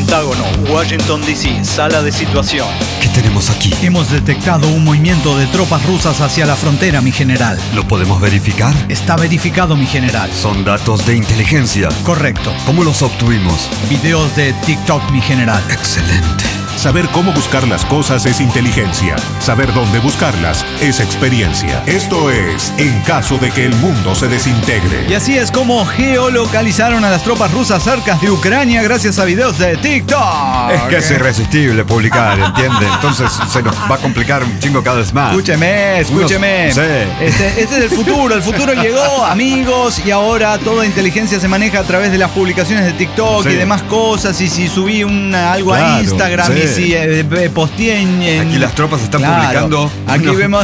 Pentágono, Washington DC, sala de situación. ¿Qué tenemos aquí? Hemos detectado un movimiento de tropas rusas hacia la frontera, mi general. ¿Lo podemos verificar? Está verificado, mi general. Son datos de inteligencia. Correcto. ¿Cómo los obtuvimos? Videos de TikTok, mi general. Excelente. Saber cómo buscar las cosas es inteligencia. Saber dónde buscarlas es experiencia. Esto es En caso de que el mundo se desintegre. Y así es como geolocalizaron a las tropas rusas cerca de Ucrania gracias a videos de TikTok. Es que es irresistible publicar, ¿entiende? Entonces se nos va a complicar un chingo cada vez más. Escúcheme. Sí. Este es el futuro. El futuro llegó, amigos, y ahora toda inteligencia se maneja a través de las publicaciones de TikTok y demás cosas. Y si subí algo a Instagram y si posteé en... Aquí las tropas están publicando. Aquí vemos...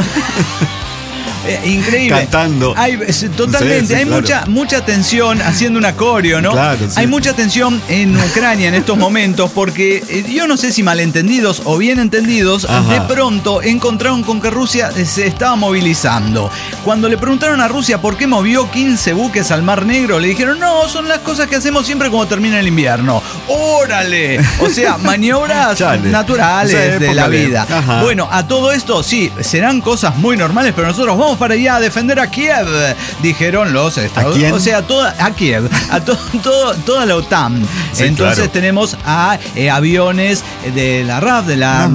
Increíble. Cantando. Totalmente. Sí, hay claro. mucha tensión haciendo un acorio, ¿no? Claro, sí. Hay mucha tensión en Ucrania en estos momentos porque yo no sé si malentendidos o bien entendidos, de pronto encontraron con que Rusia se estaba movilizando. Cuando le preguntaron a Rusia por qué movió 15 buques al Mar Negro, le dijeron, no, son las cosas que hacemos siempre cuando termina el invierno. ¡Órale! O sea, maniobras naturales de la vida. Bueno, a todo esto, sí, serán cosas muy normales, pero nosotros vamos para allá a defender a Kiev, dijeron los Estados Unidos. O sea, a Kiev, a toda la OTAN. Sí, entonces tenemos a aviones de la RAF,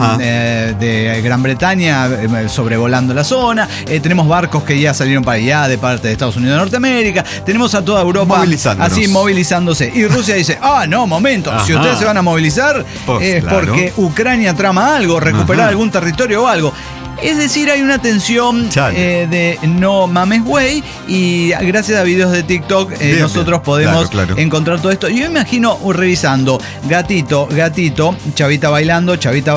de Gran Bretaña, sobrevolando la zona. Tenemos barcos que ya salieron para allá de parte de Estados Unidos de Norteamérica. Tenemos a toda Europa así movilizándose. Y Rusia dice, no, momento, si ustedes se van a movilizar es porque Ucrania trama algo, recuperar algún territorio o algo. Es decir, hay una tensión de no mames güey, y gracias a videos de TikTok nosotros podemos encontrar todo esto. Yo imagino revisando gatito, chavita bailando,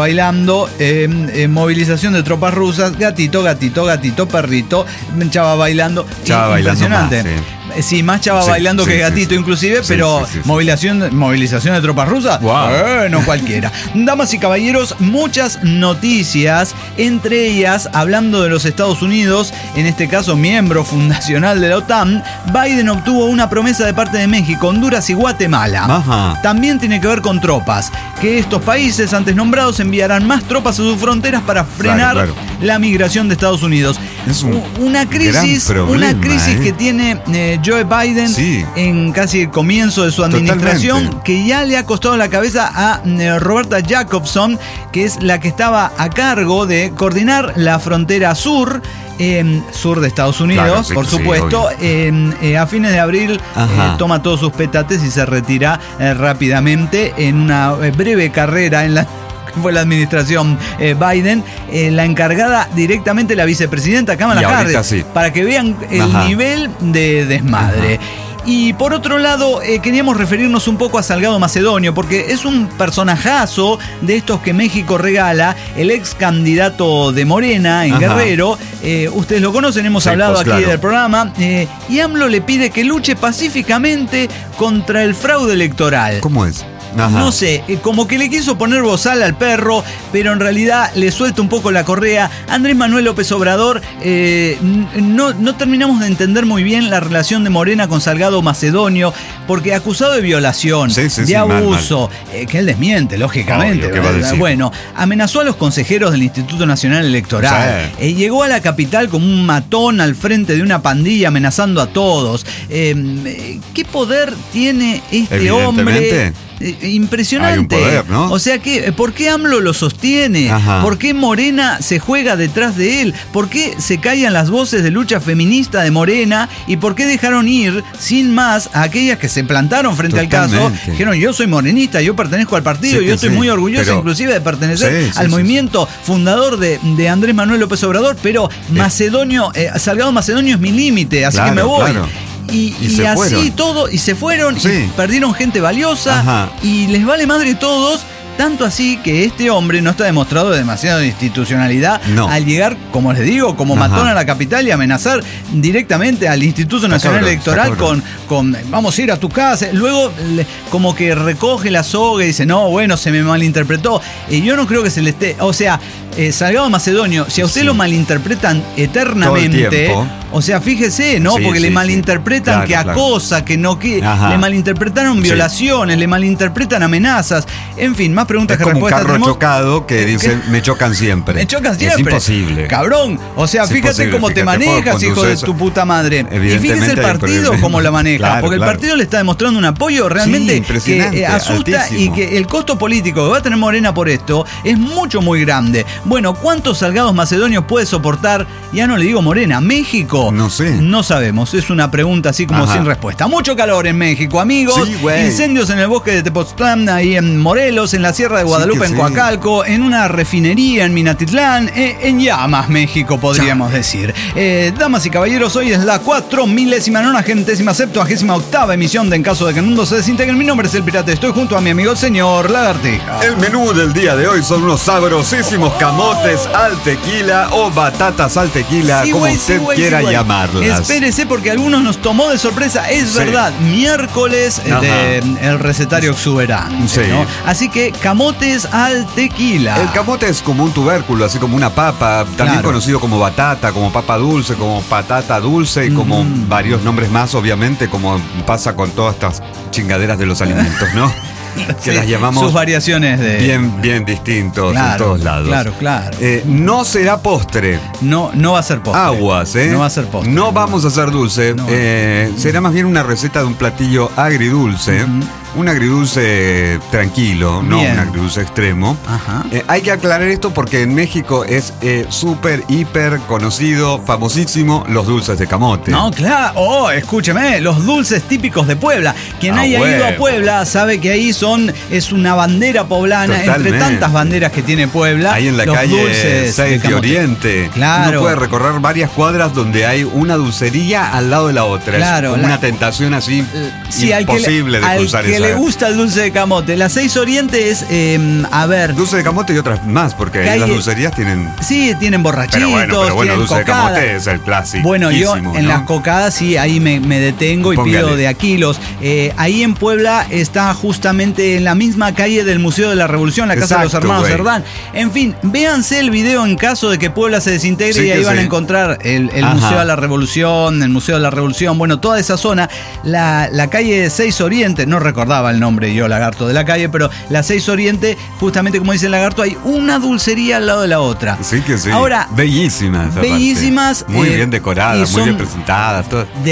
movilización de tropas rusas, gatito, perrito, chava bailando. Impresionante. Sí, más chava bailando que gatito inclusive, pero movilización de tropas rusas, no cualquiera. Damas y caballeros, muchas noticias, entre ellas, hablando de los Estados Unidos, en este caso miembro fundacional de la OTAN, Biden obtuvo una promesa de parte de México, Honduras y Guatemala. También tiene que ver con tropas, que estos países antes nombrados enviarán más tropas a sus fronteras para frenar la migración de Estados Unidos. Es una crisis que tiene Joe Biden en casi el comienzo de su administración, que ya le ha costado la cabeza a Roberta Jacobson, que es la que estaba a cargo de coordinar la frontera sur de Estados Unidos, por supuesto. A fines de abril toma todos sus petates y se retira rápidamente en una breve carrera en la fue la administración Biden, la encargada directamente la vicepresidenta Kamala Harris, para que vean el nivel de desmadre. Y por otro lado, queríamos referirnos un poco a Salgado Macedonio, porque es un personajazo de estos que México regala, el ex candidato de Morena en Guerrero. Ustedes lo conocen, hemos hablado aquí del programa. Y AMLO le pide que luche pacíficamente contra el fraude electoral. ¿Cómo es? No sé, como que le quiso poner bozal al perro, pero en realidad le suelta un poco la correa. Andrés Manuel López Obrador, no terminamos de entender muy bien la relación de Morena con Salgado Macedonio, porque acusado de violación, de abuso, que él desmiente, lógicamente. Bueno, amenazó a los consejeros del Instituto Nacional Electoral. Llegó a la capital como un matón al frente de una pandilla amenazando a todos. ¿Qué poder tiene este hombre? Impresionante. Hay un poder, ¿no? O sea, ¿por qué AMLO lo sostiene? ¿Por qué Morena se juega detrás de él? ¿Por qué se callan las voces de lucha feminista de Morena? ¿Y por qué dejaron ir sin más a aquellas que se plantaron frente al caso? Dijeron, yo soy morenista, yo pertenezco al partido, yo estoy muy orgulloso inclusive de pertenecer al movimiento fundador de Andrés Manuel López Obrador, pero Salgado Macedonio es mi límite, así que me voy. Y así fueron. Todo, y se fueron, y perdieron gente valiosa, y les vale madre todos. Tanto así que este hombre no está demostrado demasiada institucionalidad al llegar, como les digo, como matón a la capital y amenazar directamente al Instituto Nacional Electoral con vamos a ir a tu casa. Luego como que recoge la soga y dice, no, bueno, se me malinterpretó. Yo no creo que se le esté... O sea, salgado macedonio, si a usted lo malinterpretan eternamente, o sea, fíjese, ¿no? Porque le malinterpretan que acosa, que no, que le malinterpretaron violaciones, le malinterpretan amenazas, en fin, más preguntas que respuestas. Es como un carro chocado que dice, me chocan siempre. Me chocan siempre. Es imposible. Cabrón, o sea, fíjate cómo te manejas, hijo de tu puta madre. Y fíjese el partido cómo la maneja, porque el partido le está demostrando un apoyo realmente que asusta, altísimo. Y que el costo político que va a tener Morena por esto es muy grande. Bueno, ¿cuántos salgados macedonios puede soportar? Ya no le digo Morena, México. No sé. No sabemos, es una pregunta así como sin respuesta. Mucho calor en México, amigos. Sí, incendios en el bosque de Tepoztlán, ahí en Morelos, en la Sierra de Guadalupe, en Coacalco, en una refinería en Minatitlán, en llamas, México, podríamos decir. Damas y caballeros, hoy es la 4.997ª emisión de En Caso de que el Mundo se Desintegre. Mi nombre es El Pirata, estoy junto a mi amigo el señor Lagartija. El menú del día de hoy son unos sabrosísimos camotes al tequila o batatas al tequila, como usted quiera llamarlas. Espérese porque a algunos nos tomó de sorpresa, es verdad, miércoles el recetario exuberante, ¿no? Así que camotes al tequila. El camote es como un tubérculo, así como una papa, también conocido como batata, como papa dulce, como patata dulce y como varios nombres más, obviamente, como pasa con todas estas chingaderas de los alimentos, ¿no? Que las llamamos sus variaciones de bien distintos en todos lados. Claro. No será postre. No va a ser postre. Aguas, No va a ser postre. No vamos a hacer dulce. Será más bien una receta de un platillo agridulce. Un agridulce tranquilo, no un agridulce extremo. Hay que aclarar esto porque en México es súper, hiper conocido, famosísimo, los dulces de camote. No, claro. Escúcheme, los dulces típicos de Puebla. Quien haya ido a Puebla sabe que ahí es una bandera poblana. Totalmente. Entre tantas banderas que tiene Puebla. Ahí en la calle 6 de Oriente. Claro. Uno puede recorrer varias cuadras donde hay una dulcería al lado de la otra. Claro, es como una tentación así imposible de cruzar esa. Le gusta el dulce de camote. La 6 Oriente es, dulce de camote y otras más, porque ahí las dulcerías tienen... Sí, tienen borrachitos, pero bueno, dulce cocada. de camote es el clásico. Bueno, yo en las cocadas sí, ahí me detengo y pido de a kilos. Ahí en Puebla está justamente en la misma calle del Museo de la Revolución, la casa de los hermanos Cerdán. En fin, véanse el video en caso de que Puebla se desintegre y ahí van a encontrar el Museo de la Revolución, el Museo de la Revolución, bueno, toda esa zona. La calle 6 Oriente, no recordaba el nombre yo, Lagarto, de la calle, pero la 6 Oriente, justamente como dice el Lagarto, hay una dulcería al lado de la otra. Sí que sí. Ahora, bellísimas. Muy bien decoradas, muy bien presentadas.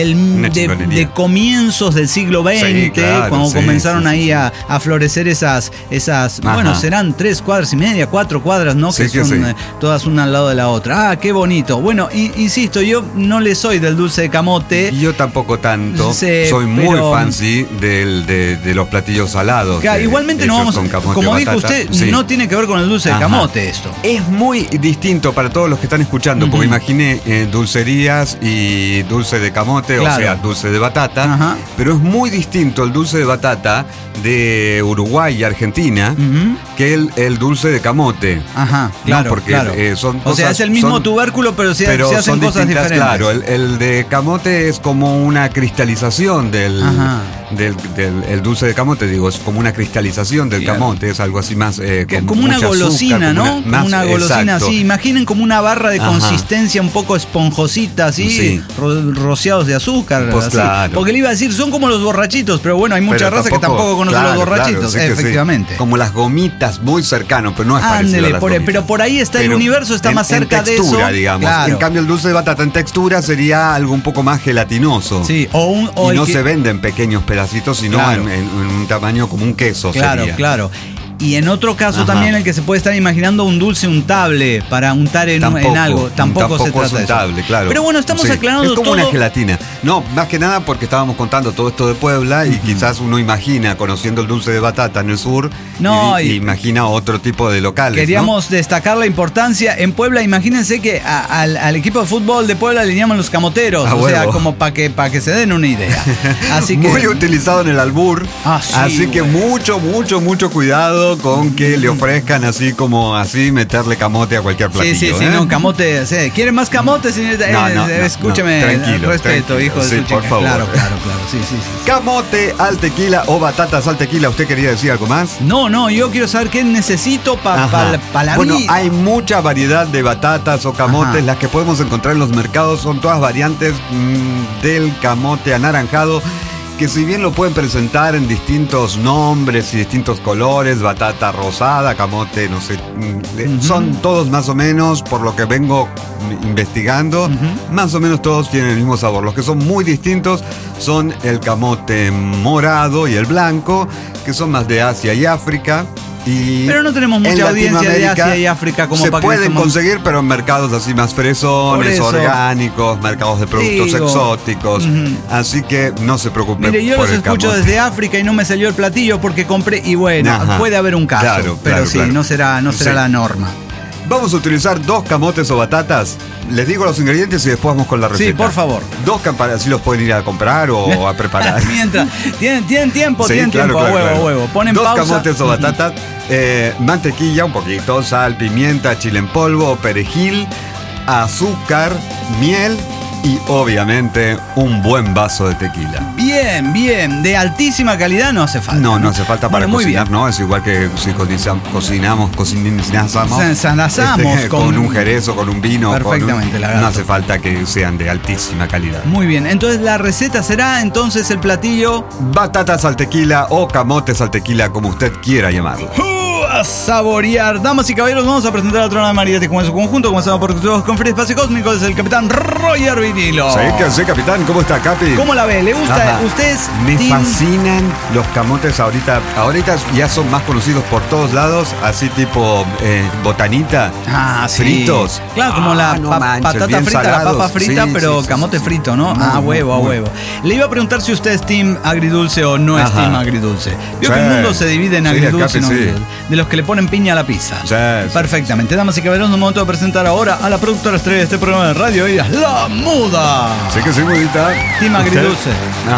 De comienzos del siglo XX, cuando comenzaron ahí a florecer esas bueno, serán 3 cuadras y media, 4 cuadras, ¿no? Que son todas una al lado de la otra. Qué bonito. Bueno, insisto, yo no le soy del dulce de camote. Yo tampoco tanto. Soy muy fancy de los platillos salados. Igualmente no vamos, como dijo usted, no tiene que ver con el dulce de camote esto. Es muy distinto para todos los que están escuchando, porque imaginé dulcerías y dulce de camote, o sea, dulce de batata, pero es muy distinto el dulce de batata de Uruguay y Argentina que el dulce de camote. Claro, porque son cosas, o sea, es el mismo tubérculo, pero se hacen cosas diferentes. Claro, el de camote es como una cristalización del dulce de camote, digo, es como una cristalización del camote, es algo así más como una golosina, azúcar, ¿no? Como una golosina así. Imaginen como una barra de consistencia un poco esponjosita, así, rociados de azúcar. Pues así. Claro. Porque le iba a decir, son como los borrachitos, pero bueno, hay mucha raza que tampoco conoce los borrachitos, efectivamente. Como las gomitas, muy cercano, pero no es parecido a las gomitas. Pero por ahí está el universo, está más cerca de eso. En textura, digamos. En cambio, el dulce de batata en textura sería algo un poco más gelatinoso. Sí, y no se vende en pequeños pedacitos, sino en un tamaño como un queso. Claro. Y en otro caso también el que se puede estar imaginando un dulce untable para untar en algo. Tampoco se trata de eso. Claro. Pero bueno, estamos aclarando todo. Es como una gelatina. No, más que nada porque estábamos contando todo esto de Puebla y quizás uno imagina, conociendo el dulce de batata en el sur, y imagina otro tipo de locales. Queríamos destacar la importancia. En Puebla, imagínense que al equipo de fútbol de Puebla le llaman los camoteros. O sea, como para que se den una idea. Así que, muy utilizado en el albur. Así que mucho cuidado. cuidado con que le ofrezcan así como así meterle camote a cualquier platillo. Sí, no, camote. ¿Quieren más camote? Escúcheme, tranquilo, respeto, hijo de su chica. Por favor. Claro, sí. Camote al tequila o batatas al tequila. ¿Usted quería decir algo más? No, yo quiero saber qué necesito para la Bueno, vida. hay mucha variedad de batatas o camotes. Las que podemos encontrar en los mercados son todas variantes del camote anaranjado, que si bien lo pueden presentar en distintos nombres y distintos colores, batata rosada, camote, no sé, son todos más o menos, por lo que vengo investigando, más o menos todos tienen el mismo sabor. Los que son muy distintos son el camote morado y el blanco, que son más de Asia y África. Pero no tenemos mucha audiencia de Asia y África como para que pueden conseguir, pero en mercados así más fresones, orgánicos, mercados de productos exóticos. Así que no se preocupen. Mire, yo los escucho desde África y no me salió el platillo porque compré. Y bueno, puede haber un caso, pero no será la norma. Vamos a utilizar 2 camotes o batatas. Les digo los ingredientes y después vamos con la receta. Sí, por favor. 2 así los pueden ir a comprar o a preparar. Mientras, tienen tiempo, a huevo. Ponen 2 pausa. camotes o batatas, mantequilla, un poquito, sal, pimienta, chile en polvo, perejil, azúcar, miel y obviamente un buen vaso de tequila. Bien, de altísima calidad no hace falta. No hace falta para cocinar, ¿no? Es igual que si cocinamos con un jerez o con un vino. Perfectamente, no hace falta que sean de altísima calidad. Muy bien, entonces la receta será entonces el platillo batatas al tequila o camotes al tequila, como usted quiera llamarlo. A saborear. Damas y caballeros, vamos a presentar a otra de Mariette con su conjunto. Comenzamos por todos con Free Espacio Cósmico. Es el capitán Roger Vinilo. Sí, capitán. ¿Cómo está, Capi? ¿Cómo la ve? ¿Le gusta? ¿Ustedes? Me fascinan los camotes ahorita. Ahorita ya son más conocidos por todos lados, así tipo botanita. Fritos. Claro, como la patata frita, salados. La papa frita, pero camote frito, ¿no? A huevo. Le iba a preguntar si usted es team agridulce o no es team agridulce. Vio que el mundo se divide en agridulce y no agridulce. De los que le ponen piña a la pizza. Perfectamente. Damas y caballeros, un momento de presentar ahora a la productora estrella de este programa de radio. Ella es La Muda. Sí que sí, mudita. Team agridulce.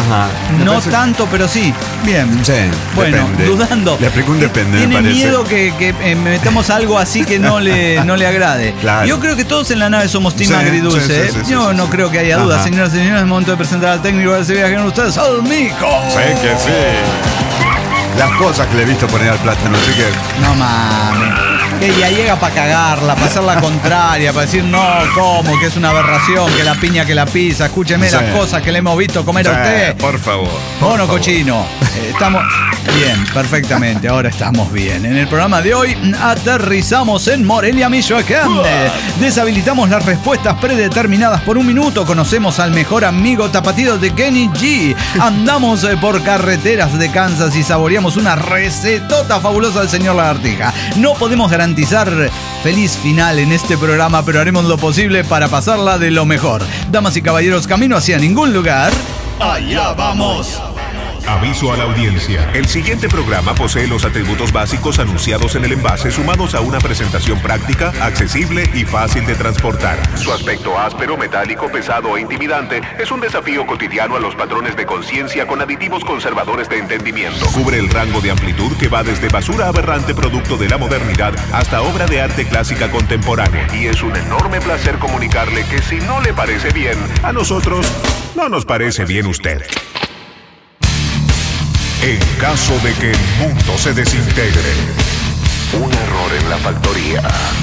No tanto, pero sí. Bien. Sí, bueno, depende. Dudando. Le explico un depende, Tiene miedo que metamos algo así que no le agrade. Claro. Yo creo que todos en la nave somos team agridulce. Yo no creo que haya duda. Señoras y señores, es el momento de presentar al técnico de ese viaje con ustedes, al Mico. Sí que sí. Las cosas que le he visto poner al plátano, así que... No mames. Que ya llega para cagarla, para hacer la contraria, para decir no, ¿cómo? Que es una aberración, que la piña, que la pizza. Escúcheme las cosas que le hemos visto comer a usted. Por favor. Mono cochino. Estamos bien, perfectamente. Ahora estamos bien. En el programa de hoy aterrizamos en Morelia, Michoacán. Deshabilitamos las respuestas predeterminadas por un minuto. Conocemos al mejor amigo tapatío de Kenny G. Andamos por carreteras de Kansas y saboreamos una recetota fabulosa del señor Lagartija. No podemos garantizar feliz final en este programa, pero haremos lo posible para pasarla de lo mejor. Damas y caballeros, camino hacia ningún lugar. ¡Allá vamos! Aviso a la audiencia. El siguiente programa posee los atributos básicos anunciados en el envase, sumados a una presentación práctica, accesible y fácil de transportar. Su aspecto áspero, metálico, pesado e intimidante es un desafío cotidiano a los patrones de conciencia con aditivos conservadores de entendimiento. Cubre el rango de amplitud que va desde basura aberrante producto de la modernidad hasta obra de arte clásica contemporánea. Y es un enorme placer comunicarle que si no le parece bien, a nosotros no nos parece bien usted. En caso de que el mundo se desintegre, un error en la factoría.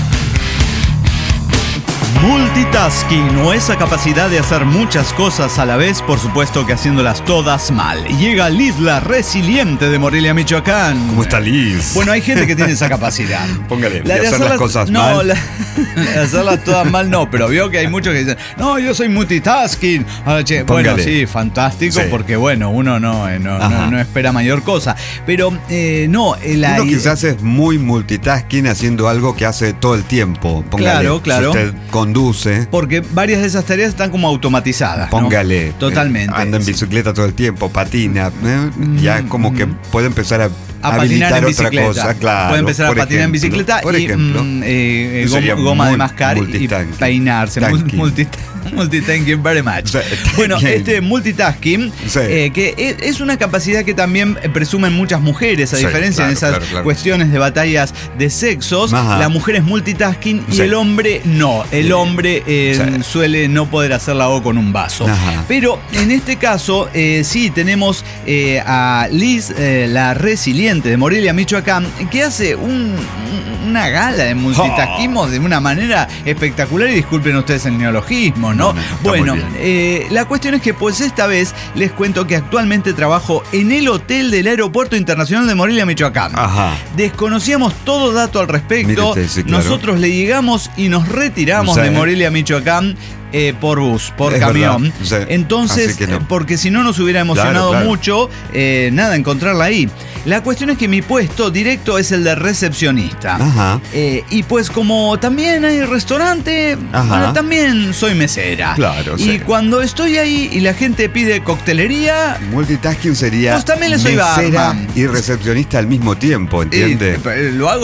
Multitasking o esa capacidad de hacer muchas cosas a la vez, por supuesto que haciéndolas todas mal. Llega Liz, la resiliente de Morelia, Michoacán. ¿Cómo está Liz? Bueno, hay gente que tiene esa capacidad. Póngale, de hacer las cosas mal. No, hacerlas todas mal no, pero veo que hay muchos que dicen, no, yo soy multitasking. Bueno, sí, fantástico, porque bueno, uno no espera mayor cosa. Pero uno quizás es muy multitasking haciendo algo que hace todo el tiempo. Póngale, claro. Si usted conduce. Porque varias de esas tareas están como automatizadas. Póngale. Totalmente. Anda en bicicleta todo el tiempo, patina. Ya como que puede empezar a patinar en bicicleta. Cosa, claro, puede empezar a patinar en bicicleta y goma de mascar y peinarse. Multitasking very much. Bueno, este multitasking, que es una capacidad que también presumen muchas mujeres, a diferencia en esas cuestiones de batallas de sexos. La mujer es multitasking y el hombre no. El hombre suele no poder hacer la O con un vaso. Pero en este caso, sí, tenemos a Liz, la resiliente de Morelia, Michoacán, que hace una gala de multitasquismo de una manera espectacular, y disculpen ustedes el neologismo, ¿no? Bueno, la cuestión es que pues esta vez les cuento que actualmente trabajo en el hotel del Aeropuerto Internacional de Morelia, Michoacán. Desconocíamos todo dato al respecto. Nosotros le llegamos y nos retiramos de Morelia, Michoacán. Por bus, por camión. Entonces, porque si no nos hubiera emocionado mucho, encontrarla ahí. La cuestión es que mi puesto directo es el de recepcionista. Y pues como también hay restaurante, bueno, también soy mesera. Y cuando estoy ahí y la gente pide coctelería, multitasking sería pues también le soy barman y recepcionista al mismo tiempo, ¿entiendes? Lo hago.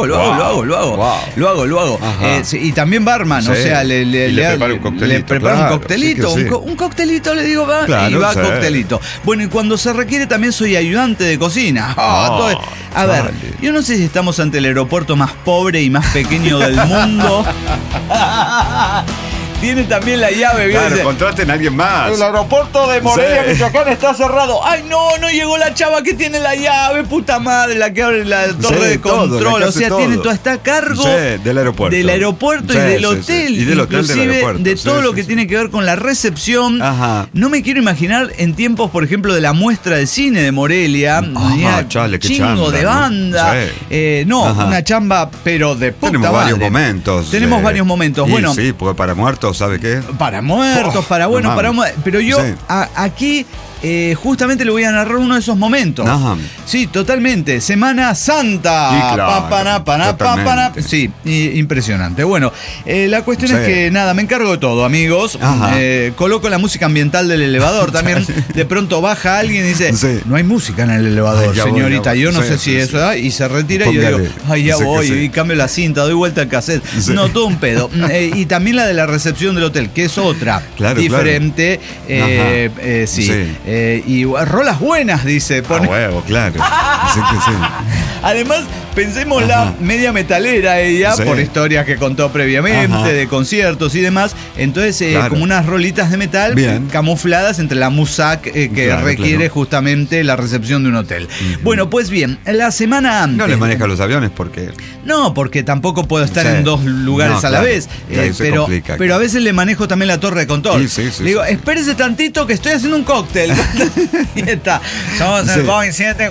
Y también barman, o sea, le preparo un coctelito. Un coctelito, un coctelito le digo, va coctelito. Bueno, y cuando se requiere también soy ayudante de cocina. A ver, yo no sé si estamos ante el aeropuerto más pobre y más pequeño del mundo. Tiene también la llave. Claro, contraten a alguien más. El aeropuerto de Morelia, Michoacán, está cerrado. Ay, no llegó la chava que tiene la llave, puta madre, la que abre la torre de control. O sea, está a cargo del aeropuerto. Del aeropuerto y del hotel. Y del hotel del aeropuerto. De todo lo que tiene que ver con la recepción. No me quiero imaginar en tiempos, por ejemplo, de la muestra de cine de Morelia. Chingo de banda. Una chamba, pero de puta Tenemos madre. Tenemos varios momentos. Bueno, sí, porque para muertos, ¿sabe qué? Para muertos, para muertos. Pero yo aquí justamente le voy a narrar uno de esos momentos. Sí, totalmente. Semana Santa. Sí, impresionante. Bueno, la cuestión es que me encargo de todo, amigos. Coloco la música ambiental del elevador. También de pronto baja alguien y dice, no hay música en el elevador, señorita. Yo no sé si eso y se retira. Y yo digo, ya voy. Y cambio la cinta, doy vuelta al cassette. No, todo un pedo. Y también la de la recepción del hotel, que es otra, diferente. Y rolas buenas, dice. Huevo, claro. Además, pensemos la media metalera ella, por historias que contó previamente, de conciertos y demás. Entonces, como unas rolitas de metal camufladas entre la musac que requiere justamente la recepción de un hotel. Bueno, pues bien, la semana antes... No le maneja los aviones porque... No, porque tampoco puedo estar en dos lugares a la vez. Pero a veces le manejo también la torre de control. Le digo, espérese tantito que estoy haciendo un cóctel. Y está. Somos el Boeing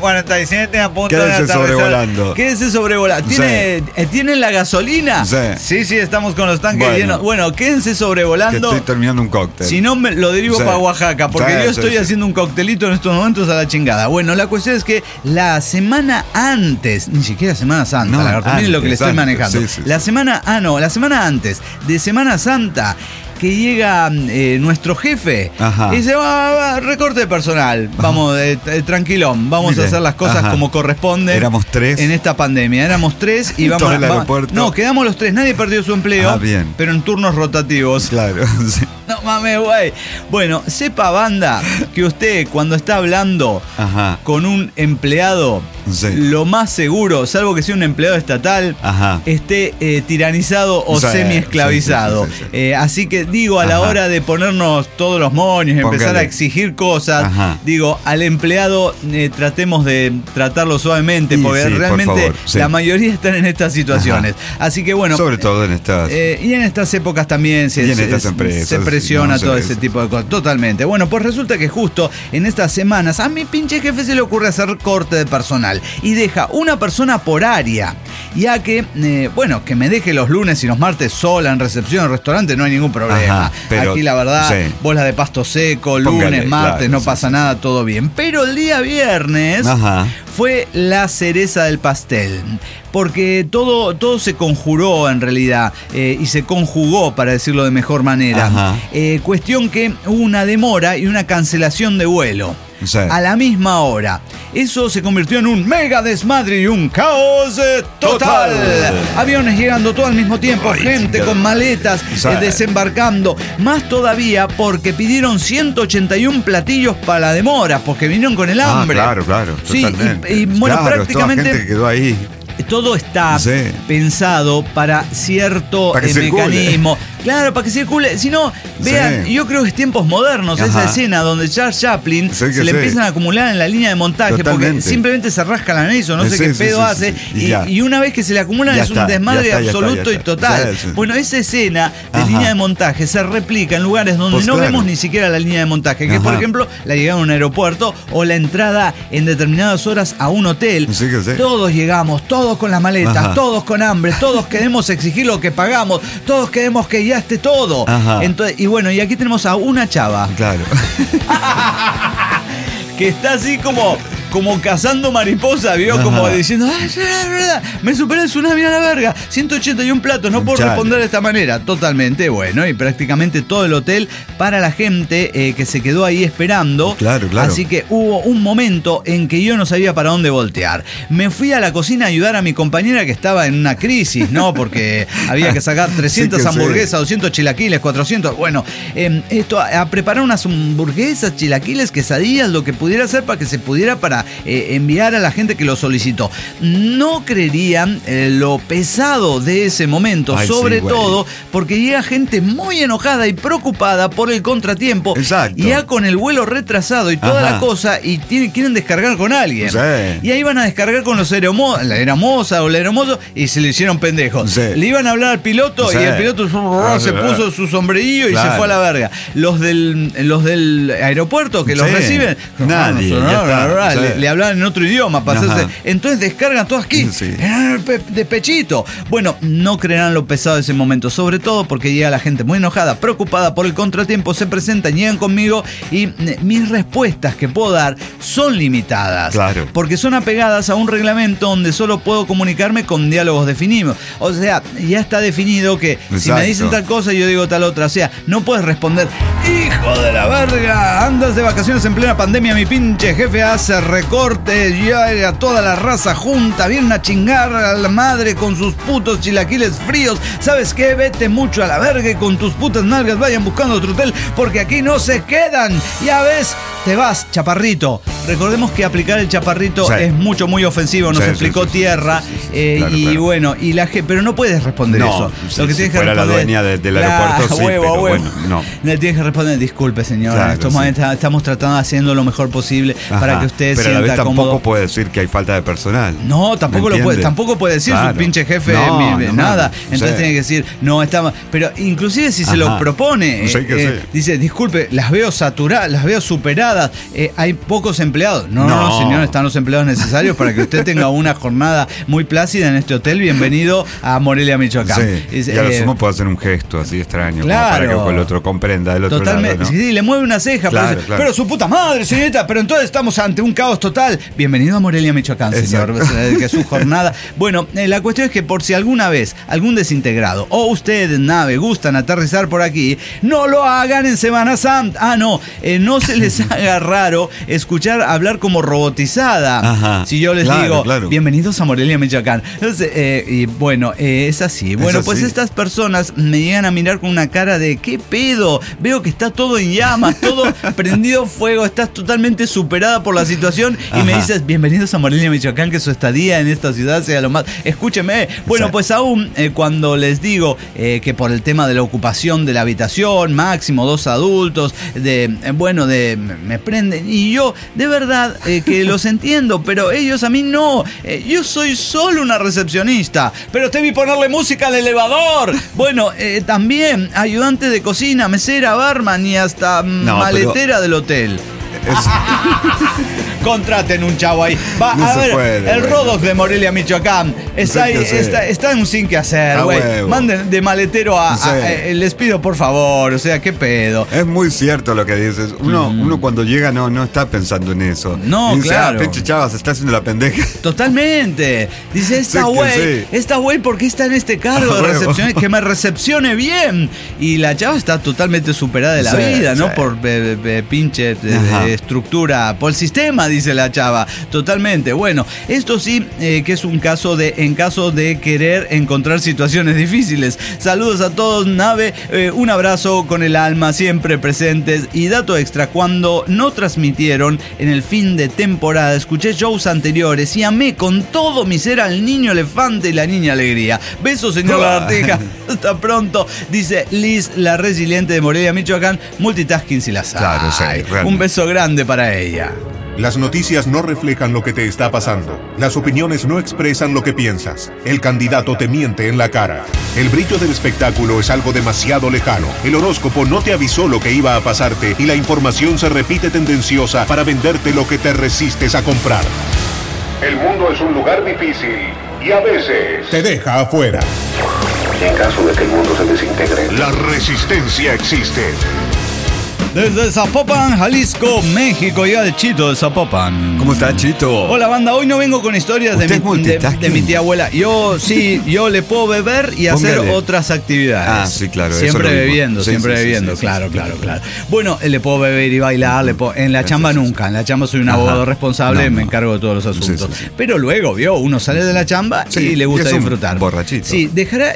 747 a punto de aterrizar. Quédese sobrevolando. ¿Tienen la gasolina? Sí, estamos con los tanques llenos. Bueno, quédense sobrevolando. Que estoy terminando un cóctel. Si no, lo derivo para Oaxaca, porque yo estoy haciendo un coctelito en estos momentos a la chingada. Bueno, la cuestión es que la semana antes, ni siquiera Semana Santa, miren lo que le estoy manejando. La semana antes de Semana Santa, que llega nuestro jefe y dice, recorte de personal, vamos, tranquilón, vamos a hacer las cosas como corresponde. Éramos 3 en esta pandemia, éramos 3 y vamos al aeropuerto. No, quedamos los 3, nadie perdió su empleo, pero en turnos rotativos. Claro. No mames, güey. Bueno, sepa, banda, que usted cuando está hablando con un empleado, lo más seguro, salvo que sea un empleado estatal, esté tiranizado o semi-esclavizado. Así que digo, a la hora de ponernos todos los moños y empezar a exigir cosas, digo, al empleado tratemos de tratarlo suavemente, porque realmente la mayoría están en estas situaciones. Así que bueno. Sobre todo en estas. Y en estas épocas también se presiona todo ese tipo de cosas. Totalmente. Bueno, pues resulta que justo en estas semanas a mi pinche jefe se le ocurre hacer corte de personal y deja una persona por área. Ya que, que me deje los lunes y los martes sola en recepción en restaurante, no hay ningún problema. Aquí la verdad, bola de pasto seco, lunes, martes, no pasa nada, todo bien. Pero el día viernes fue la cereza del pastel. Porque todo se conjuró en realidad y se conjugó, para decirlo de mejor manera. Cuestión que hubo una demora y una cancelación de vuelo. a la misma hora. Eso se convirtió en un mega desmadre y un caos total. Aviones llegando todo al mismo tiempo, gente con maletas desembarcando. Más todavía porque pidieron 181 platillos para la demora, porque vinieron con el hambre. Claro, totalmente. Y bueno, prácticamente toda gente quedó ahí. Todo está pensado para cierto mecanismo. Claro, para que circule. Si no, vean, yo creo que es tiempos modernos. Esa escena donde Charles Chaplin se le empiezan a acumular en la línea de montaje porque simplemente se rasca la nariz o no sé qué pedo hace. Y una vez que se le acumulan es un desmadre absoluto y total. Bueno, esa escena de línea de montaje se replica en lugares donde no vemos ni siquiera la línea de montaje. Que es, por ejemplo, la llegada a un aeropuerto o la entrada en determinadas horas a un hotel. Todos llegamos, todos con las maletas, todos con hambre, todos queremos exigir lo que pagamos, todos queremos que ya esté todo. Entonces, y bueno, y aquí tenemos a una chava. Claro. Que está así como cazando mariposa, ¿vio? Como diciendo, me superé el tsunami a la verga, 181 platos, no puedo responder de esta manera. Totalmente, bueno, y prácticamente todo el hotel para la gente que se quedó ahí esperando. Claro. Así que hubo un momento en que yo no sabía para dónde voltear. Me fui a la cocina a ayudar a mi compañera que estaba en una crisis, ¿no? Porque había que sacar 300 hamburguesas, 200 chilaquiles, 400. Bueno, a preparar unas hamburguesas, chilaquiles, quesadillas, lo que pudiera hacer para que se pudiera enviar a la gente que lo solicitó. No creerían lo pesado de ese momento, sobre todo porque llega gente muy enojada y preocupada por el contratiempo. Y ya con el vuelo retrasado y toda la cosa, y quieren descargar con alguien. Y ahí van a descargar con la aeromoza o el aeromozo y se le hicieron pendejos. Le iban a hablar al piloto y el piloto se puso su sombrerillo y se fue a la verga. Los del aeropuerto que los reciben, le hablan en otro idioma para hacerse. Entonces descargan todos aquí de pechito. Bueno, no creerán lo pesado de ese momento, sobre todo porque llega la gente muy enojada, preocupada por el contratiempo, se presentan, llegan conmigo y mis respuestas que puedo dar son limitadas. Porque son apegadas a un reglamento donde solo puedo comunicarme con diálogos definidos. O sea, ya está definido que si me dicen tal cosa, yo digo tal otra. O sea, no puedes responder, hijo de la verga, andas de vacaciones en plena pandemia, mi pinche jefe hace recorte, llega toda la raza junta, vienen a chingar a la madre con sus putos chilaquiles fríos. ¿Sabes qué? Vete mucho a la verga y con tus putas nalgas vayan buscando otro hotel porque aquí no se quedan. Ya ves, te vas, chaparrito. Recordemos que aplicar el chaparrito es muy ofensivo, nos explicó Tierra. Y bueno, pero no puedes responder eso. Lo que tienes que responder, la dueña del aeropuerto, huevo. Bueno, no. Le tienes que responder, disculpe señor, en estos momentos estamos tratando de haciendo lo mejor posible para que usted pero a la vez tampoco cómodo. Puede decir que hay falta de personal. No, tampoco puede decir su pinche jefe nada. Entonces tiene que decir, no, está. Pero inclusive si se lo propone, dice, disculpe, las veo saturadas, las veo superadas, hay pocos empleados. No, señor, están los empleados necesarios para que usted tenga una jornada muy plácida en este hotel. Bienvenido a Morelia, Michoacán. Y a lo sumo puede hacer un gesto así extraño, para que el otro comprenda del otro lado, ¿no? Sí, le mueve una ceja, pero su puta madre, señorita, pero entonces estamos ante un caos total. Bienvenido a Morelia, Michoacán, señor, que es su jornada. Bueno, la cuestión es que por si alguna vez algún desintegrado o ustedes, nave, gustan aterrizar por aquí, no lo hagan en Semana Santa. No se les haga raro escuchar hablar como robotizada. Si yo les digo, bienvenidos a Morelia, Michoacán. Entonces, y bueno, es así. Bueno, pues estas personas me llegan a mirar con una cara de ¿qué pedo? Veo que está todo en llamas, todo prendido fuego, estás totalmente superada por la situación y me dices, bienvenidos a Morelia, Michoacán, que su estadía en esta ciudad sea lo más. Escúcheme. Bueno, pues aún cuando les digo que por el tema de la ocupación de la habitación, máximo 2 adultos, me prenden y yo, de verdad, que los entiendo, pero ellos a mí no. Yo soy solo una recepcionista, pero te vi ponerle música al elevador. Bueno, también ayudante de cocina, mesera, barman y hasta maletera del hotel. contraten un chavo ahí. Va, no a ver, puede, el Rodox de Morelia, Michoacán, está en un sin que hacer, güey. Manden de maletero les pido por favor, o sea, qué pedo. Es muy cierto lo que dices. Uno cuando llega no está pensando en eso. No, dice, claro. Pinche chava, se está haciendo la pendeja. Totalmente. Dice, esta güey, ¿por qué está en este cargo de recepción? Que me recepcione bien. Y la chava está totalmente superada de la vida, ¿no? Por pinche estructura, por el sistema, dice la chava. Totalmente. Bueno, esto sí que es un caso en caso de querer encontrar situaciones difíciles. Saludos a todos, nave. Un abrazo con el alma, siempre presentes. Y dato extra, cuando no transmitieron en el fin de temporada, escuché shows anteriores y amé con todo mi ser al niño elefante y la niña alegría. Besos, señor Lagartija. Hasta pronto. Dice Liz, la resiliente de Morelia, Michoacán. Multitasking si la sabe. Claro, sí, un beso grande para ella. Las noticias no reflejan lo que te está pasando. Las opiniones no expresan lo que piensas. El candidato te miente en la cara. El brillo del espectáculo es algo demasiado lejano. El horóscopo no te avisó lo que iba a pasarte y la información se repite tendenciosa para venderte lo que te resistes a comprar. El mundo es un lugar difícil y a veces te deja afuera. En caso de que el mundo se desintegre, la resistencia existe. Desde Zapopan, Jalisco, México, llega el Chito de Zapopan. ¿Cómo está, Chito? Hola, banda. Hoy no vengo con historias de mi tía abuela. Yo le puedo beber y hacer otras actividades. Ah, sí, claro. Siempre bebiendo, claro. Bueno, le puedo beber y bailar. En la chamba nunca. En la chamba soy un abogado responsable, me encargo de todos los asuntos. Sí. Pero luego, uno sale de la chamba y le gusta disfrutar. Borrachito. Sí, dejará...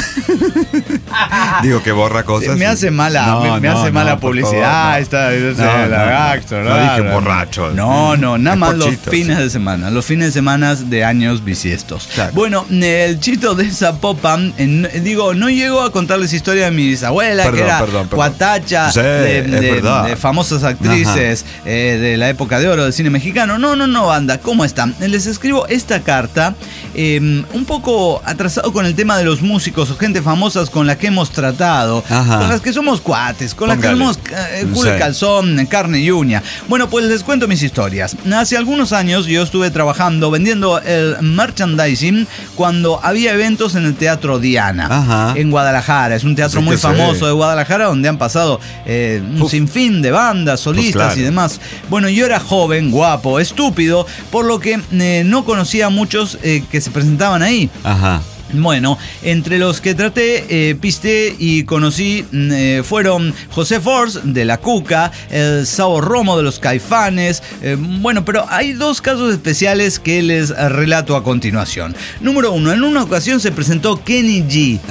Digo que borra cosas. Me hace mala publicidad. No dije borracho. No, nada más los fines de semana. Los fines de semana de años bisiestos. Claro. Bueno, el Chito de Zapopan, no llego a contarles historia de mi bisabuela, que era cuatacha de famosas actrices de la época de oro del cine mexicano. No, banda, ¿cómo están? Les escribo esta carta un poco atrasado con el tema de los músicos o gente famosas con la que hemos tratado, con las que somos cuates, con las que somos culo y calzón, carne y uña. Bueno, pues les cuento mis historias. Hace algunos años yo estuve trabajando vendiendo el merchandising cuando había eventos en el Teatro Diana, en Guadalajara. Es un teatro muy famoso de Guadalajara donde han pasado un sinfín de bandas, solistas y demás. Bueno, yo era joven, guapo, estúpido, por lo que no conocía a muchos que se presentaban ahí. Bueno, entre los que traté, pisté y conocí fueron José Force de La Cuca, el Sao Romo de los Caifanes. Bueno, pero hay dos casos especiales que les relato a continuación. Número 1, en una ocasión se presentó Kenny G.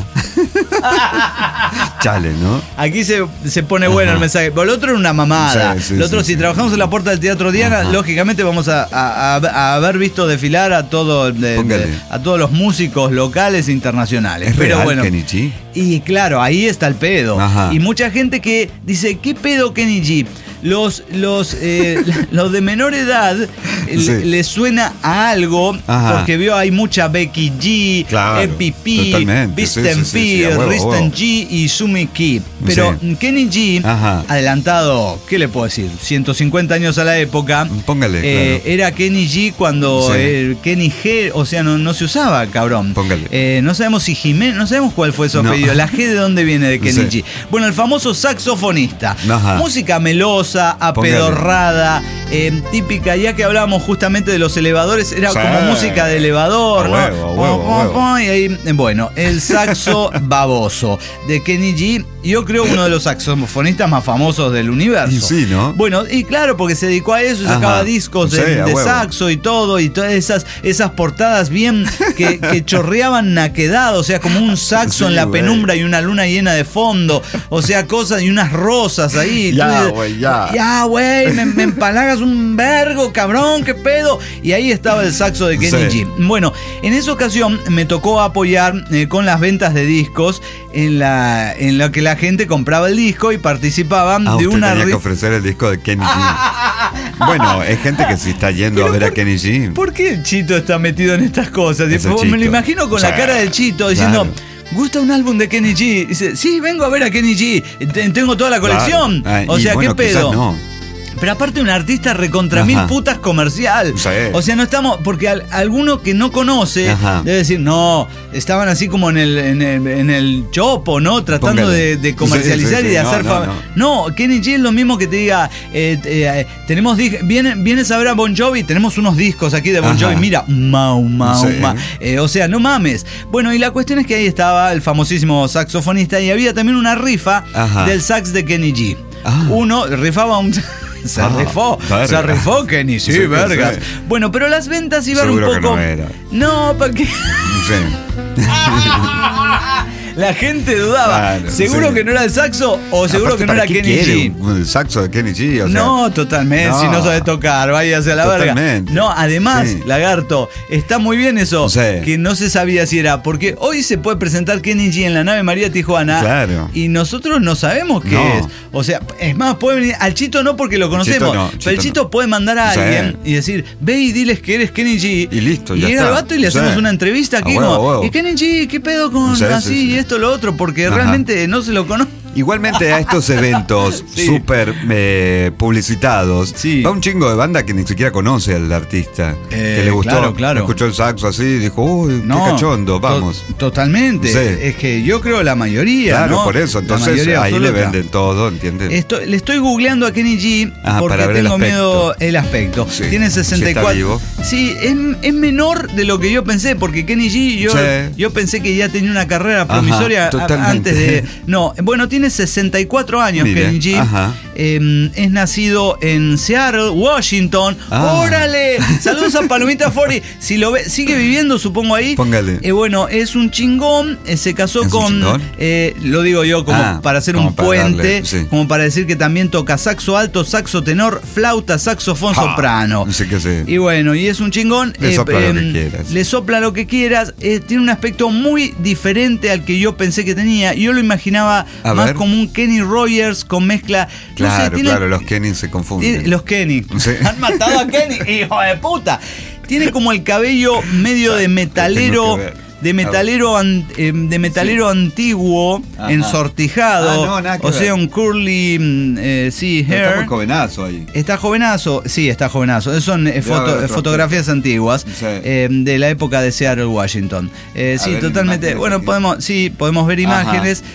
Chale, ¿no? Aquí se pone bueno el mensaje. Pero el otro era una mamada. Si trabajamos en la puerta del Teatro Diana, lógicamente vamos a haber visto desfilar a todos los músicos locales e internacionales. ¿Es real, bueno, Kenny G? Y claro, ahí está el pedo. Y mucha gente que dice, ¿qué pedo Kenny G? Los de menor edad les suena a algo porque hay mucha Becky G, EPP, Visten Fear, Risten G y Sumi Ki. Pero Kenny G, adelantado, ¿qué le puedo decir? 150 años a la época. Póngale, era Kenny G cuando Kenny G, o sea, no se usaba, cabrón. Póngale. No sabemos si Jiménez, no sabemos cuál fue su apellido. La G de dónde viene de Kenny G. Bueno, el famoso saxofonista. Música melosa, apedorrada, típica, ya que hablábamos justamente de los elevadores, era como música de elevador, ¿no? Y ahí, bueno, el saxo baboso de Kenny G, yo creo uno de los saxofonistas más famosos del universo. Y sí, ¿no? Bueno, y claro, porque se dedicó a eso y sacaba discos de saxo y todo, y todas esas portadas bien que chorreaban naquedad, o sea, como un saxo en la penumbra y una luna llena de fondo, o sea, cosas y unas rosas ahí. Ya, güey, me empalagas un vergo, cabrón, qué pedo. Y ahí estaba el saxo de Kenny G. Bueno, en esa ocasión me tocó apoyar con las ventas de discos en la que la gente compraba el disco y participaban de una... tenía que ofrecer el disco de Kenny G. Bueno, es gente que se está yendo a ver a Kenny G. ¿Por qué el Chito está metido en estas cosas? Me lo imagino con la cara del Chito diciendo... ¿Gusta un álbum de Kenny G? Dice, sí, vengo a ver a Kenny G. Tengo toda la colección. O sea, ¿qué pedo? Pero aparte un artista recontra mil putas comercial. Sí. O sea, no estamos... Porque alguno que no conoce debe decir, no, estaban así como en el chopo, ¿no? Tratando de comercializar y de hacer... No, Kenny G es lo mismo que te diga, tenemos vienes a ver a Bon Jovi, tenemos unos discos aquí de Bon Jovi, mira, o sea, no mames. Bueno, y la cuestión es que ahí estaba el famosísimo saxofonista y había también una rifa del sax de Kenny G. Uno rifaba un... Se rifó Kenny, sí, vergas. Bueno, pero las ventas iban seguro un poco... Que no, porque... La gente dudaba. Claro, ¿seguro que no era el saxo o seguro que no era Kenny G? El saxo de Kenny G, o sea, no, totalmente. No. Si no sabes tocar, váyase a la verga. No, además, Lagarto, está muy bien eso. Que no se sabía si era. Porque hoy se puede presentar Kenny G en la nave María Tijuana. Claro. Y nosotros no sabemos qué es. O sea, es más, puede venir. Al Chito no porque lo conocemos. Pero el Chito puede mandar a alguien y decir, ve y diles que eres Kenny G. Y listo, ya y llega el vato y le hacemos una entrevista aquí. Y Kenny G, ¿qué pedo con así? Esto, lo otro, porque realmente no se lo conoce. Igualmente a estos eventos súper publicitados, va un chingo de banda que ni siquiera conoce al artista, que le gustó, escuchó el saxo así y dijo, uy, qué cachondo, vamos. Totalmente, es que yo creo la mayoría, claro, por eso, entonces ahí le venden todo, ¿entiendes? Le estoy googleando a Kenny G porque tengo miedo el aspecto. Tiene 64. Si está vivo. Sí, es menor de lo que yo pensé, porque Kenny G, yo pensé que ya tenía una carrera promisoria antes de... No, bueno, tiene 64 años. Mire, Kenny G. Es nacido en Seattle, Washington. ¡Órale! Saludos a Palomita Fori. Si lo ve, sigue viviendo, supongo ahí. Póngale. Bueno, es un chingón. Se casó con... lo digo yo como para hacer un puente. Como para decir que también toca saxo alto, saxo tenor, flauta, saxofón, soprano. Sí que sí. Y bueno, y es un chingón. Le sopla lo que quieras. Le sopla lo que quieras. Tiene un aspecto muy diferente al que yo pensé que tenía. Yo lo imaginaba más como un Kenny Rogers con mezcla. Claro, los Kenny se confunden. Los Kenny. Han matado a Kenny, hijo de puta. Tiene como el cabello medio de metalero. De metalero antiguo, ensortijado, o sea, un curly hair. Está muy jovenazo ahí. Está jovenazo. Son fotografías antiguas de la época de Seattle, Washington. Sí, totalmente. Bueno, podemos ver imágenes.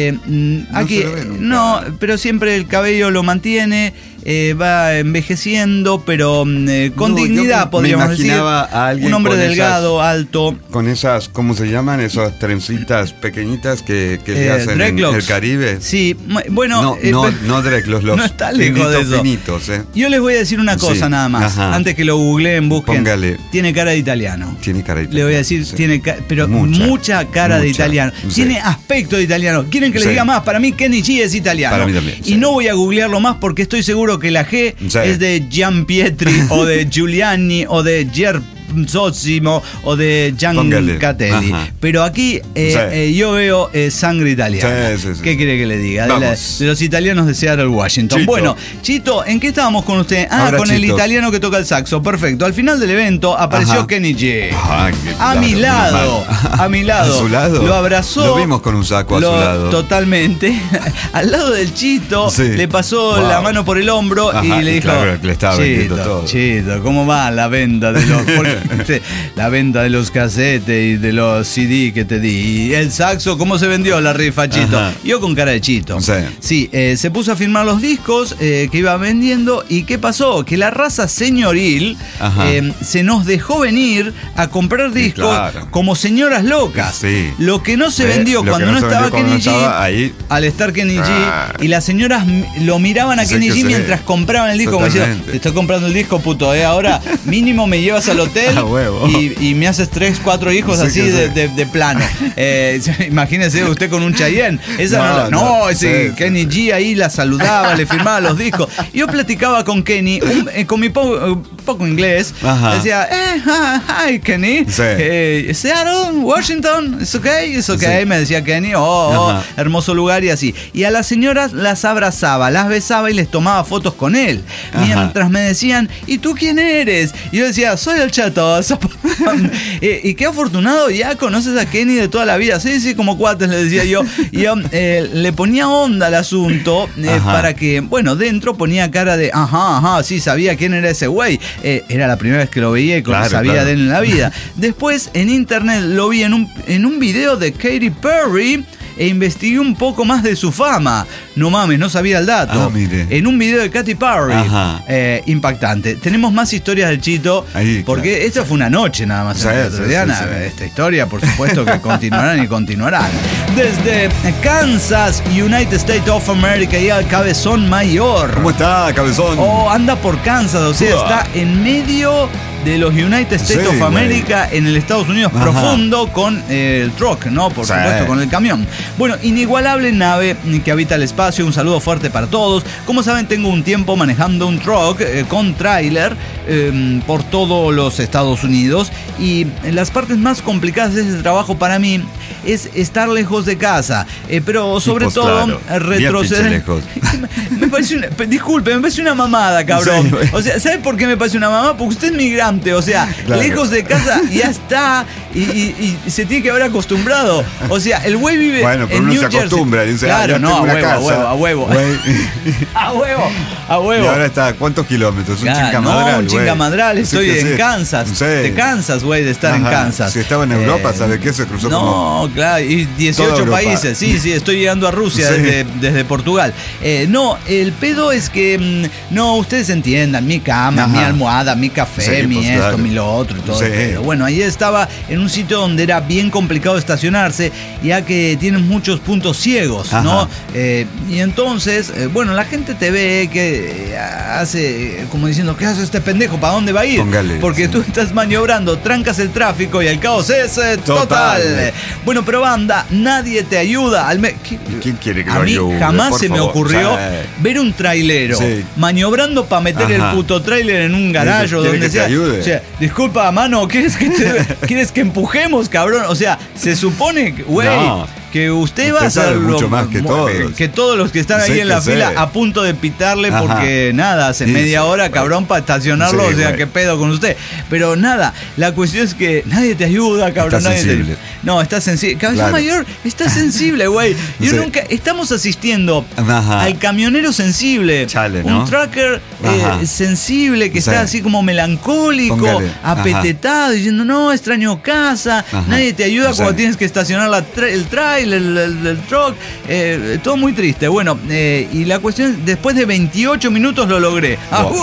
Aquí no, pero siempre el cabello lo mantiene. Va envejeciendo, pero con dignidad, podríamos decir. A alguien un hombre delgado, alto. Con esas, ¿cómo se llaman? Esas trencitas pequeñitas que se hacen en el Caribe. Sí, bueno. No dreadlocks, los no está lejos de eso. Finitos. Yo les voy a decir una cosa nada más. Antes que lo googleen, busquen. Póngale. Tiene cara de italiano. Tiene cara de italiano. Le voy a decir, pero mucha cara de italiano. Tiene aspecto de italiano. ¿Quieren que les diga más? Para mí, Kenny G es italiano. Para mí también. Y no voy a googlearlo más porque estoy seguro que la G es de Gian Pietri o de Giuliani o de Zosimo o de Giancatelli. Pero aquí yo veo sangre italiana. Sí. ¿Qué quiere que le diga? De los italianos de Seattle, Washington. Chito. Bueno, Chito, ¿en qué estábamos con usted? Ahora con el italiano que toca el saxo. Perfecto. Al final del evento apareció Kenny G. A mi lado. ¿A su lado? Lo abrazó. Lo vimos con un saco a su lado. Totalmente. Al lado del Chito, le pasó la mano por el hombro y le dijo: claro, que le estaba vendiendo todo. Chito, ¿cómo va la venta de los... la venta de los casetes y de los CD que te di? Y el saxo, ¿cómo se vendió la rifa, Chito? Yo con cara de Chito. Sí, se puso a firmar los discos que iba vendiendo. ¿Y qué pasó? Que la raza señoril se nos dejó venir a comprar discos como señoras locas. Lo que no se vendió cuando no estaba Kenny G, al estar Kenny G, y las señoras lo miraban a Kenny G mientras compraban el disco, como diciendo: te estoy comprando el disco, puto, ahora mínimo me llevas al hotel y me haces 3, 4 hijos así de plano. Imagínese usted con un Cheyenne. Kenny G ahí la saludaba, le firmaba los discos. Yo platicaba con Kenny, con mi poco inglés. Decía: hi Kenny, Seattle, Washington, it's okay. Me decía Kenny, hermoso lugar y así. Y a las señoras las abrazaba, las besaba y les tomaba fotos con él. Mientras me decían: ¿y tú quién eres? Y yo decía: soy el Chato. zapatos. Y qué afortunado, ya conoces a Kenny de toda la vida. Sí, como cuates le decía yo. Y le ponía onda al asunto para que, bueno, dentro ponía cara de, sí, sabía quién era ese güey. Era la primera vez que lo veía y sabía de él en la vida. Después, en internet, lo vi en un video de Katy Perry e investigué un poco más de su fama. No mames, no sabía el dato. En un video de Katy Perry. Impactante. Tenemos más historias del Chito, porque esta fue una noche nada más. Esta historia, por supuesto, que continuarán y continuarán. Desde Kansas, United States of America, y al Cabezón Mayor. ¿Cómo está, Cabezón? Anda por Kansas, o sea, está en medio de los United States of America, en el Estados Unidos profundo, con el truck, ¿no? Por supuesto, con el camión. Bueno, inigualable nave que habita el espacio. Un saludo fuerte para todos. Como saben, tengo un tiempo manejando un truck con tráiler por todos los Estados Unidos, y las partes más complicadas de ese trabajo para mí es estar lejos de casa, pero sobre todo retroceder. Me parece disculpe, me parece una mamada, cabrón. Sí, o sea, ¿sabe por qué me parece una mamada? Porque usted es migrante, o sea, lejos de casa ya está, y se tiene que haber acostumbrado. O sea, el güey vive en New Jersey. Se acostumbra, dice, claro, no, a huevo. A huevo. Y ahora está, ¿cuántos kilómetros? Un chingamadral. Un chingamadral, estoy en Kansas. De Kansas, güey, de estar en Kansas. Si estaba en Europa, ¿sabe qué? Se cruzó como... Claro, y 18 países. Sí, estoy llegando a Rusia desde Portugal. No, el pedo es que, no, ustedes entiendan, mi cama, mi almohada, mi café, mi esto, mi lo otro y todo. Pero bueno, ahí estaba en un sitio donde era bien complicado estacionarse, ya que tienen muchos puntos ciegos, ¿no? Y entonces, bueno, la gente te ve que hace como diciendo, ¿qué hace este pendejo? ¿Para dónde va a ir? Póngale, porque tú estás maniobrando, trancas el tráfico y el caos es total. Bueno, pero banda, nadie te ayuda. ¿Quién quiere que lo ayude? A mí jamás se me ocurrió ver un trailero maniobrando para meter el puto trailer en un garaje o donde sea. O sea, disculpa, mano, ¿quieres que empujemos, cabrón? O sea, se supone, güey, que usted va a hacer mucho más que todos. Que todos los que están ahí en la fila a punto de pitarle porque nada, hace media hora, cabrón, para estacionarlo. O sea, qué pedo con usted. Pero nada, la cuestión es que nadie te ayuda, cabrón. Está sensible. No, está sensible. Cabezón Mayor está sensible, güey. Yo nunca... Estamos asistiendo al camionero sensible. Chale, ¿no? Un trucker sensible que está así como melancólico, apetetado, diciendo, no, extraño casa. Nadie te ayuda cuando tienes que estacionar el trailer, el truck. Todo muy triste. Bueno, y la cuestión, después de 28 minutos lo logré.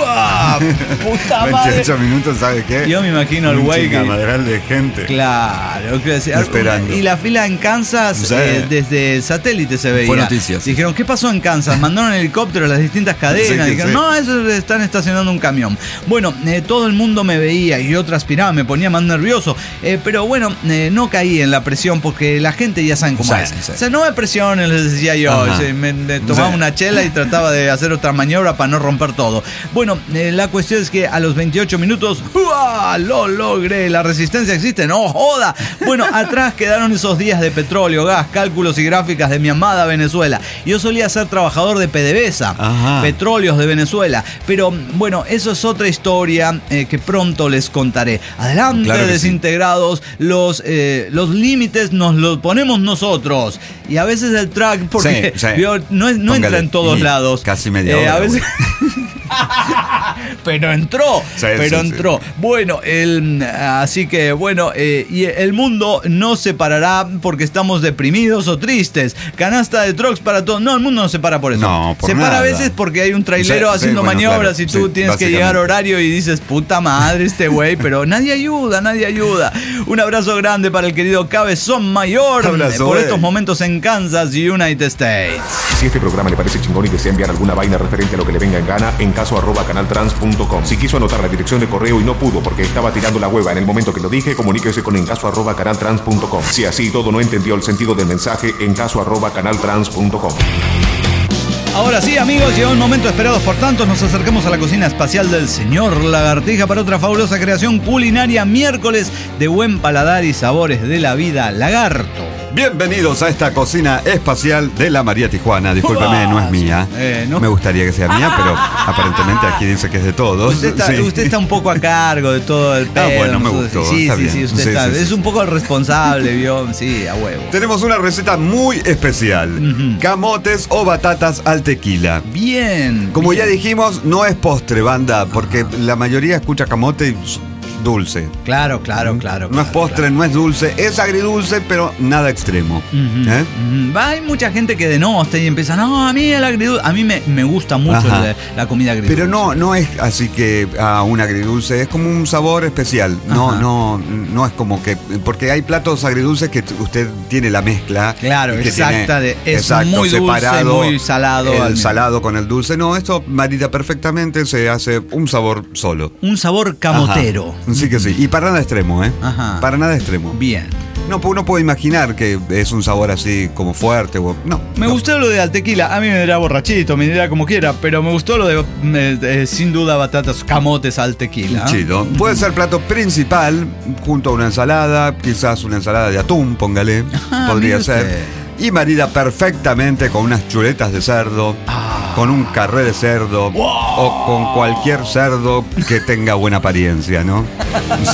¡Puta madre! 28 minutos, ¿sabes qué? Yo me imagino al güey que... de gente. Claro. Esperando. Y la fila en Kansas, desde el satélite se veía. Fue noticias. Dijeron, ¿qué pasó en Kansas? Mandaron helicópteros a las distintas cadenas. Dijeron, no, eso están estacionando un camión. Bueno, todo el mundo me veía y yo transpiraba, me ponía más nervioso. Pero bueno, no caí en la presión porque la gente ya saben cómo es. O sea, no me presionen, les decía yo. Me tomaba una chela y trataba de hacer otra maniobra para no romper todo. Bueno, la cuestión es que a los 28 minutos, lo logré. La resistencia existe, no joda. Bueno, atrás quedaron esos días de petróleo, gas, cálculos y gráficas de mi amada Venezuela. Yo solía ser trabajador de PDVSA, Petróleos de Venezuela. Pero bueno, eso es otra historia que pronto les contaré. Adelante, claro, desintegrados. Los límites nos los ponemos nosotros. Y a veces el track, porque no entra en todos lados. Casi media hora. A veces... pero entró. Bueno, así que bueno, y el mundo no se parará porque estamos deprimidos o tristes. Canasta de trucks para todos. No, el mundo no se para por eso. No, por se nada. para a veces porque hay un trailero haciendo maniobras, claro, y tú tienes que llegar horario y dices, puta madre este güey, pero nadie ayuda. Un abrazo grande para el querido Cabezón Mayor por estos momentos en Kansas, United States. Si este programa le parece chingón y desea enviar alguna vaina referente a lo que le venga en gana, en encaso@canaltrans.com. Si quiso anotar la dirección de correo y no pudo porque estaba tirando la hueva en el momento que lo dije, comuníquese con encaso@canaltrans.com. Si así todo no entendió el sentido del mensaje, encaso@canaltrans.com. Ahora sí, amigos, llegó un momento esperado por tantos. Nos acercamos a la cocina espacial del señor Lagartija para otra fabulosa creación culinaria. Miércoles de buen paladar y sabores de la vida. Lagarto. Bienvenidos a esta cocina espacial de la María Tijuana. Discúlpeme, no es mía. No. Me gustaría que sea mía, pero aparentemente aquí dice que es de todos. Usted está un poco a cargo de todo el pedo. Bueno, me gustó. Sí, está bien. usted está. Es un poco el responsable, ¿vio? Sí, a huevo. Tenemos una receta muy especial. Camotes o batatas al tequila. Bien. Como ya dijimos, no es postre, banda, porque la mayoría escucha camote y dulce. Claro. No es postre, no es dulce, es agridulce, pero nada extremo. Hay mucha gente que denosta y empieza, no, a mí el agridulce, a mí me gusta mucho la comida agridulce. Pero no es así que un agridulce, es como un sabor especial. No es como que, porque hay platos agridulces que usted tiene la mezcla. Claro, exacto, muy separado, dulce, muy salado. El salado con el dulce. No, esto marida perfectamente, se hace un sabor solo. Un sabor camotero. Sí que sí, y para nada extremo, Para nada extremo. Bien. No, uno puede imaginar que es un sabor así como fuerte. Me gustó lo de al tequila. A mí me dirá borrachito, me dirá como quiera, pero me gustó lo de sin duda batatas, camotes al tequila. Chido. Puede ser plato principal junto a una ensalada, quizás una ensalada de atún, póngale. Podría ser. Y marida perfectamente con unas chuletas de cerdo, con un carré de cerdo o con cualquier cerdo que tenga buena apariencia, ¿no? Sí.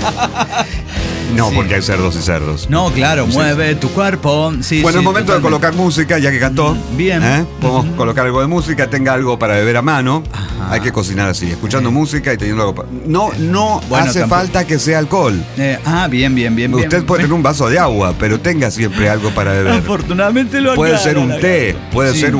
No, porque hay cerdos y cerdos. No, claro, mueve tu cuerpo. Sí, bueno, es momento de colocar música, ya que cantó. Bien. Podemos colocar algo de música, tenga algo para beber a mano. Hay que cocinar así, escuchando música y teniendo algo. No hace falta que sea alcohol. Bien. Usted puede tener un vaso de agua, pero tenga siempre algo para beber. Afortunadamente lo puede ser un té, puede ser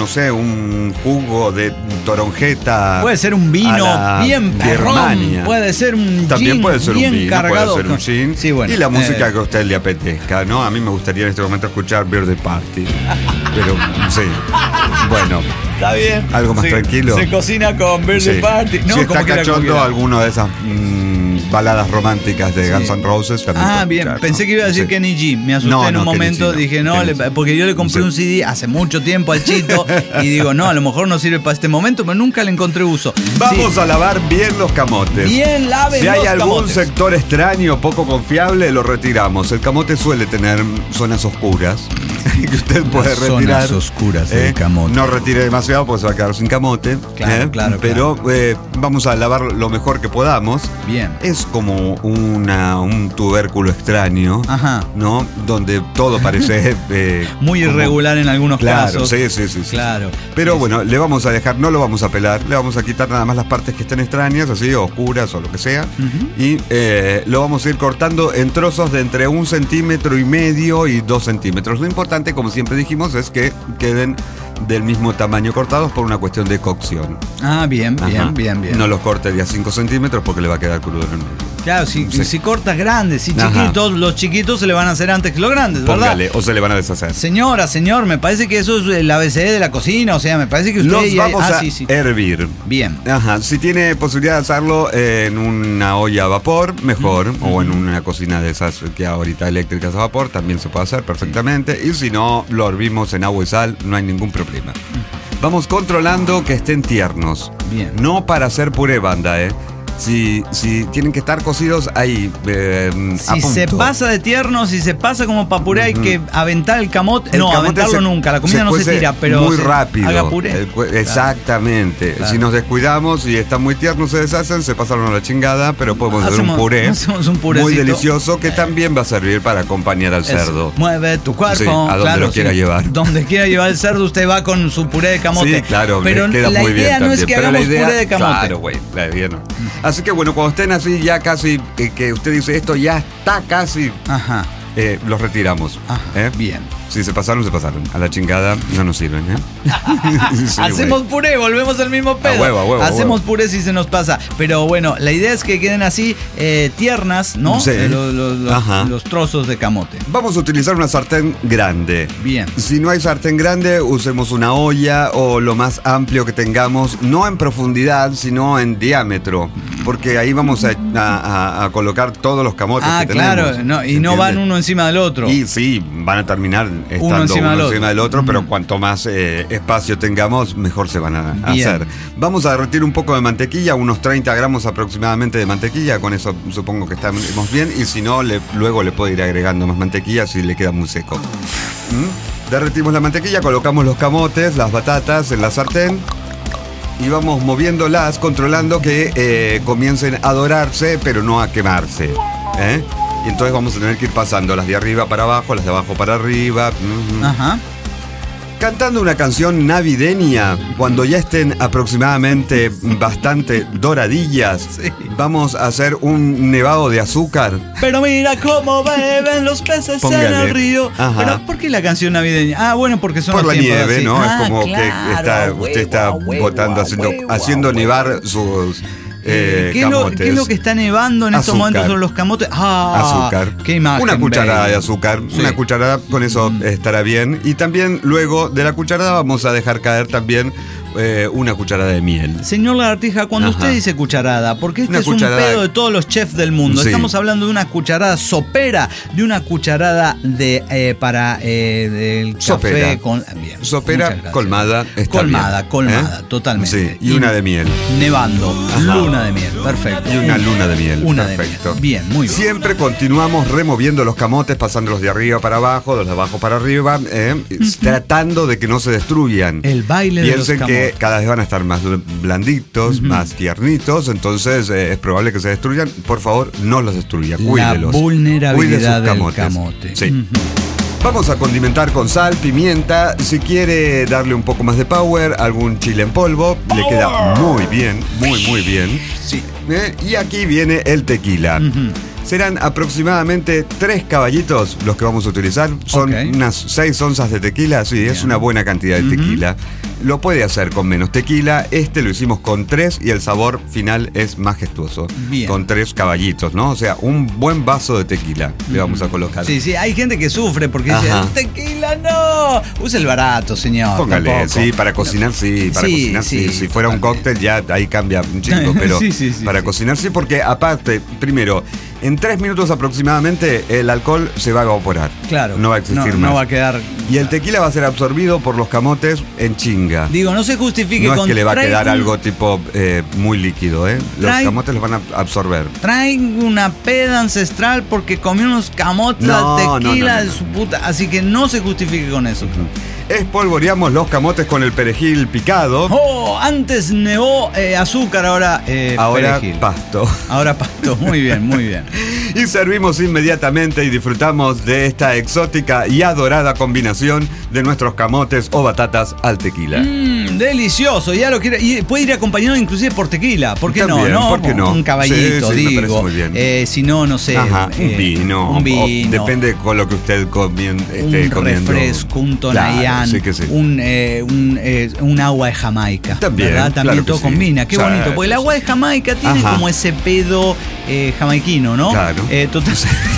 un jugo de toronjeta. Puede ser un vino bien perrón. Puede ser un también gin puede ser bien un vino, cargado. Puede ser un gin. Sí, bueno, y la música que a usted le apetezca, ¿no? A mí me gustaría en este momento escuchar Birthday Party. Pero sí. Bueno. Está bien. Algo más tranquilo. Se cocina con Birthday Party. No, si está cachondo alguno de esas baladas románticas de Guns N' Roses también. Bien. Pensé que iba a decir Kenny G. Me asusté en un momento. Dije, porque yo le compré un CD hace mucho tiempo al Chito y digo, no, a lo mejor no sirve para este momento, pero nunca le encontré uso. Vamos a lavar bien los camotes. Bien, laven Si hay los algún camotes. sector extraño, poco confiable, lo retiramos. El camote suele tener zonas oscuras que usted puede retirar. Zonas oscuras del camote. No retire demasiado porque se va a quedar sin camote. Claro. Pero vamos a lavar lo mejor que podamos. Bien. Es como un tubérculo extraño, ¿no? Donde todo parece muy irregular en algunos casos. Sí. Claro. Pero bueno, le vamos a dejar, no lo vamos a pelar, le vamos a quitar nada más las partes que estén extrañas, así, oscuras o lo que sea, y lo vamos a ir cortando en trozos de entre 1,5 centímetros y 2 centímetros. Lo importante, como siempre dijimos, es que queden del mismo tamaño cortados por una cuestión de cocción. Bien. No los corte de a 5 centímetros porque le va a quedar crudo en el medio. Claro, si cortas grandes, si chiquitos, los chiquitos se le van a hacer antes que los grandes, ¿verdad? Póngale, o se le van a deshacer. Señora, señor, me parece que eso es el ABC de la cocina, o sea, me parece que usted... Los vamos a hervir. Bien. Si tiene posibilidad de hacerlo en una olla a vapor, mejor, o en una cocina de esas que ahorita eléctricas a vapor, también se puede hacer perfectamente, y si no, lo hervimos en agua y sal, no hay ningún problema. Vamos controlando que estén tiernos. Bien. No para hacer puré, banda, Si tienen que estar cocidos ahí. Si se pasa de tierno, si se pasa como para puré, hay que aventar el camote. Aventarlo nunca. La comida no se tira, pero muy rápido. Haga puré. Exactamente. Claro. Si nos descuidamos y están muy tiernos, se deshacen, se pasaron a la chingada, pero podemos hacer un puré. Hacemos un muy delicioso que también va a servir para acompañar al cerdo. Mueve tu cuerpo. A donde lo quiera llevar. Donde quiera llevar el cerdo, usted va con su puré de camote. Sí, claro. Pero queda la muy idea bien no es que hagamos puré de camote. Claro, güey. La idea no. Así que bueno, cuando estén así ya casi, que usted dice esto ya está casi, los retiramos. Bien. Si se pasaron, se pasaron. A la chingada no nos sirven, Sí, hacemos puré, volvemos al mismo pedo. A huevo, hacemos puré si se nos pasa. Pero bueno, la idea es que queden así tiernas, ¿no? Sí. Los trozos de camote. Vamos a utilizar una sartén grande. Bien. Si no hay sartén grande, usemos una olla o lo más amplio que tengamos, no en profundidad, sino en diámetro. Porque ahí vamos a colocar todos los camotes que tenemos. Claro, no van uno encima del otro. Y sí, van a terminar estando uno encima del otro, pero cuanto más espacio tengamos, mejor se van a hacer. Vamos a derretir un poco de mantequilla, unos 30 gramos aproximadamente de mantequilla, con eso supongo que estamos bien, y si no, luego le puedo ir agregando más mantequilla si le queda muy seco. Derretimos la mantequilla, colocamos los camotes, las batatas en la sartén y vamos moviéndolas, controlando que comiencen a dorarse, pero no a quemarse. Y entonces vamos a tener que ir pasando las de arriba para abajo, las de abajo para arriba. Ajá. Cantando una canción navideña, cuando ya estén aproximadamente bastante doradillas, vamos a hacer un nevado de azúcar. Pero mira cómo beben los peces en el río. Ajá. Pero ¿por qué la canción navideña? Bueno, porque son por los la nieve, así. ¿no? Es como que usted está botando, haciendo nevar sus... ¿Qué es lo que está nevando en estos momentos son los camotes? Azúcar. Qué imagen. Una cucharada de azúcar. Una cucharada, con eso estará bien. Y también luego de la cucharada vamos a dejar caer también una cucharada de miel. Señor Lagartija, cuando usted dice cucharada, porque este es un pedo de todos los chefs del mundo. Sí. Estamos hablando de una cucharada sopera, de una cucharada para del café con bien. Sopera colmada, colmada, totalmente. Sí, y una de miel. Nevando, luna de miel, perfecto. Y una luna de miel, perfecto. Bien, muy bien. Siempre continuamos removiendo los camotes, pasándolos de arriba para abajo, de abajo para arriba, tratando de que no se destruyan. El baile de los camotes. Piensen que cada vez van a estar más blanditos, más tiernitos, entonces es probable que se destruyan. Por favor, no los destruya, cuídelos. La vulnerabilidad del camote. Sí. Vamos a condimentar con sal, pimienta. Si quiere darle un poco más de power, algún chile en polvo, le queda muy bien, muy bien. Sí. Y aquí viene el tequila. Serán aproximadamente 3 caballitos los que vamos a utilizar. Son unas 6 onzas de tequila. Sí, es una buena cantidad de tequila. Lo puede hacer con menos tequila. Lo hicimos con 3 y el sabor final es majestuoso. Bien. Con 3 caballitos, ¿no? O sea, un buen vaso de tequila le vamos a colocar. Sí, hay gente que sufre porque dice, tequila no. Use el barato, señor. Póngale, tampoco. Para cocinar sí. Si fuera un cóctel ya ahí cambia un chingo, pero para cocinar sí, porque aparte, primero, en 3 minutos aproximadamente el alcohol se va a evaporar. Claro. No va a existir más. No va a quedar. Y el tequila va a ser absorbido por los camotes en chinga. Digo, no se justifique con... No es que le va a quedar algo tipo muy líquido, Los camotes los van a absorber. Traen una peda ancestral porque comió unos camotes al tequila de su puta. Así que no se justifique con eso. Espolvoreamos los camotes con el perejil picado. Antes nevó azúcar, ahora perejil. Pasto. Ahora pasto, muy bien. Y servimos inmediatamente y disfrutamos de esta exótica y adorada combinación de nuestros camotes o batatas al tequila. Delicioso, ya lo quiero. Y puede ir acompañado inclusive por tequila. ¿Por qué también, no? ¿Por qué no? Un caballito, digo. Muy bien. Si no, no sé. Un vino. Depende con lo que usted esté comiendo. Un refresco, un tonayán. Sí. Un agua de Jamaica. También. ¿Verdad? También todo combina. Qué bonito. Porque el agua de Jamaica tiene como ese pedo jamaiquino, ¿no? Claro. Total.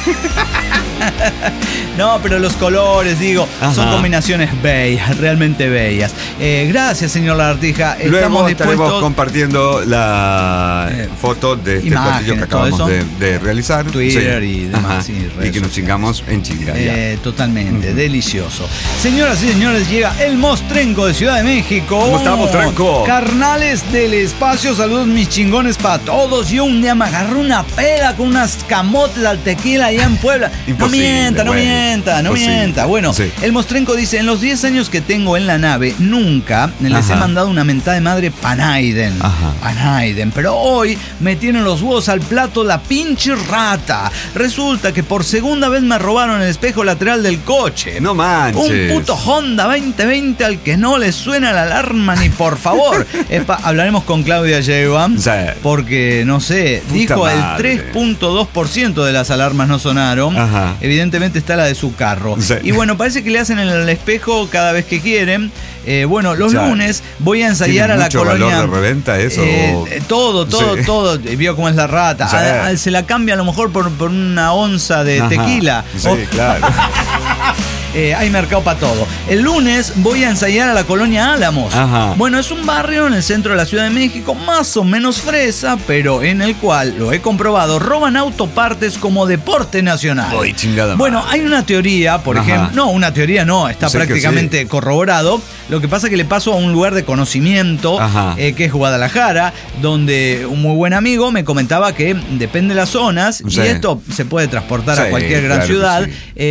No, pero los colores, digo, son combinaciones bellas, realmente bellas. Gracias, señor Lagartija. Luego estaremos compartiendo la foto de este platillo que acabamos de realizar. Twitter y demás. Y que nos chingamos en chinga. Totalmente, delicioso. Señoras y señores, llega el Mostrenco de Ciudad de México. ¿Cómo está, Mostrenco? Carnales del espacio, saludos mis chingones para todos. Yo un día me agarré una peda con unas camotes al tequila allá en Puebla. No mienta. Bueno, el Mostrenco dice, en los 10 años que tengo en la nave, nunca les he mandado una mentada de madre Panaiden. Panaiden. Pero hoy me tienen los huevos al plato la pinche rata. Resulta que por segunda vez me robaron el espejo lateral del coche. No manches. Un puto Honda 2020 al que no le suena la alarma ni por favor. Hablaremos con Claudia Sheinbaum porque, no sé, dijo el 3.2% de las alarmas no sonaron. Evidentemente está la de su carro. Y bueno, parece que le hacen en el espejo cada vez que quieren. Los lunes voy a ensayar a la colonia. ¿Valor de reventa eso? Todo. Vio cómo es la rata. Se la cambia a lo mejor por una onza de tequila. Sí, claro. hay mercado para todo. El lunes voy a ensayar a la colonia Álamos. Ajá. Bueno, es un barrio en el centro de la Ciudad de México, más o menos fresa, pero en el cual, lo he comprobado, roban autopartes como deporte nacional. Uy, chingada. Bueno, hay una teoría, por ejemplo. No, una teoría no, está prácticamente corroborado. Lo que pasa es que le paso a un lugar de conocimiento, que es Guadalajara, donde un muy buen amigo me comentaba que depende de las zonas, y esto se puede transportar a cualquier gran ciudad.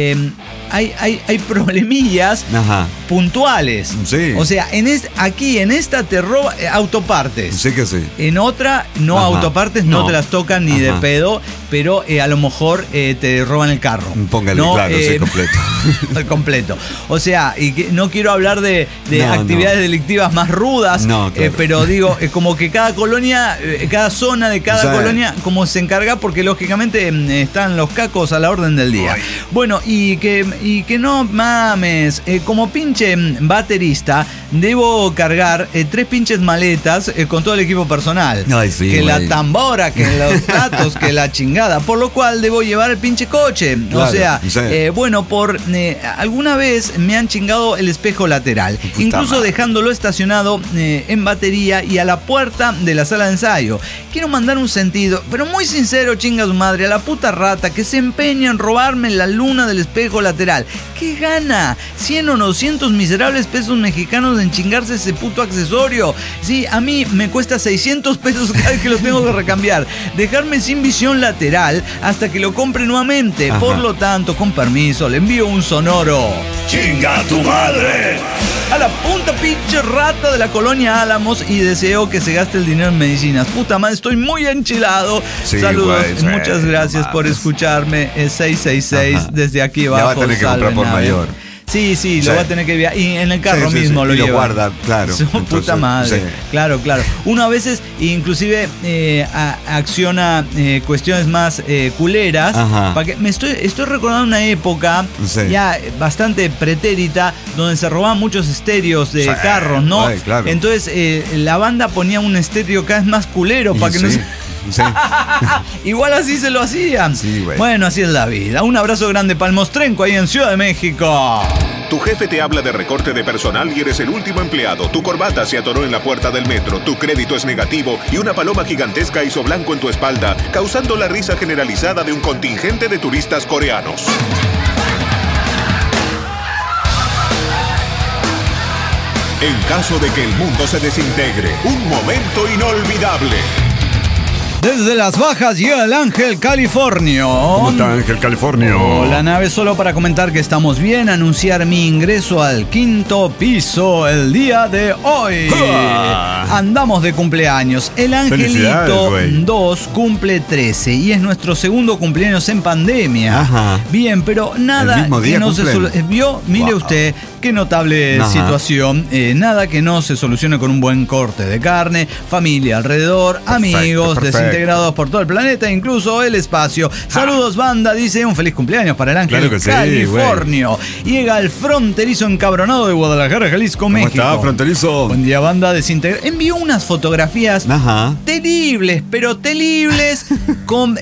Hay problemillas puntuales. Sí. O sea, aquí en esta te roba autopartes. Sí que sí. En otra, no autopartes, no te las tocan ni de pedo, pero a lo mejor te roban el carro. Póngale, claro, sí, completo. Completo. O sea, y que no quiero hablar de actividades delictivas más rudas, claro. Pero digo, como que cada colonia, cada zona de cada colonia, como se encarga, porque lógicamente están los cacos a la orden del día. Ay. Bueno, y que no mames, como pinche baterista, debo cargar 3 pinches maletas con todo el equipo personal. Ay, sí, que la tambora, que los platos, que la chingada. Por lo cual debo llevar el pinche coche. Claro, o sea, bueno, alguna vez me han chingado el espejo lateral. Puta incluso madre. Dejándolo estacionado en batería y a la puerta de la sala de ensayo. Quiero mandar un sentido, pero muy sincero, chinga su madre, a la puta rata que se empeña en robarme la luna del espejo lateral. ¿Qué gana? 100 o 200 miserables pesos mexicanos en chingarse ese puto accesorio. Sí, a mí me cuesta 600 pesos cada vez que los tengo que recambiar. Dejarme sin visión lateral hasta que lo compre nuevamente. Ajá. Por lo tanto, con permiso, le envío un sonoro. ¡Chinga tu madre! A la punta pinche rata de la colonia Álamos, y deseo que se gaste el dinero en medicinas. Puta madre, estoy muy enchilado. Sí, saludos, güey, muchas gracias por escucharme. 666 desde aquí abajo. Ya va a tener que comprar por mayor. Sí, lo va a tener que ver. Y en el carro mismo lo lleva. Lo guarda, claro. Puta madre. Claro. Uno a veces inclusive acciona cuestiones más culeras. Para que estoy recordando una época ya bastante pretérita donde se robaban muchos estéreos de carros, ¿no? Ay, claro. Entonces la banda ponía un estéreo cada vez más culero para que no se... Sí. Igual así se lo hacían. Sí, bueno, así es la vida. Un abrazo grande para el Mostrenco ahí en Ciudad de México. Tu jefe te habla de recorte de personal y eres el último empleado. Tu corbata se atoró en la puerta del metro. Tu crédito es negativo y una paloma gigantesca hizo blanco en tu espalda, causando la risa generalizada de un contingente de turistas coreanos. En caso de que el mundo se desintegre, un momento inolvidable. Desde las bajas llega el Ángel Californio. ¿Cómo está, Ángel Californio? Hola, nave, solo para comentar que estamos bien. Anunciar mi ingreso al 5º piso el día de hoy. Andamos de cumpleaños. El Angelito 2 cumple 13 y es nuestro segundo cumpleaños en pandemia. Ajá. Bien, pero nada ¿El mismo día que no se vio. Mire usted, qué notable situación. Nada que no se solucione con un buen corte de carne, familia alrededor, amigos, desintegrados por todo el planeta, incluso el espacio. Saludos, banda, dice un feliz cumpleaños para el Ángel Californio. Llega el fronterizo encabronado de Guadalajara, Jalisco, México. ¿Cómo está, fronterizo? Buen día, banda desintegrada. Envió unas fotografías terribles, pero terribles, con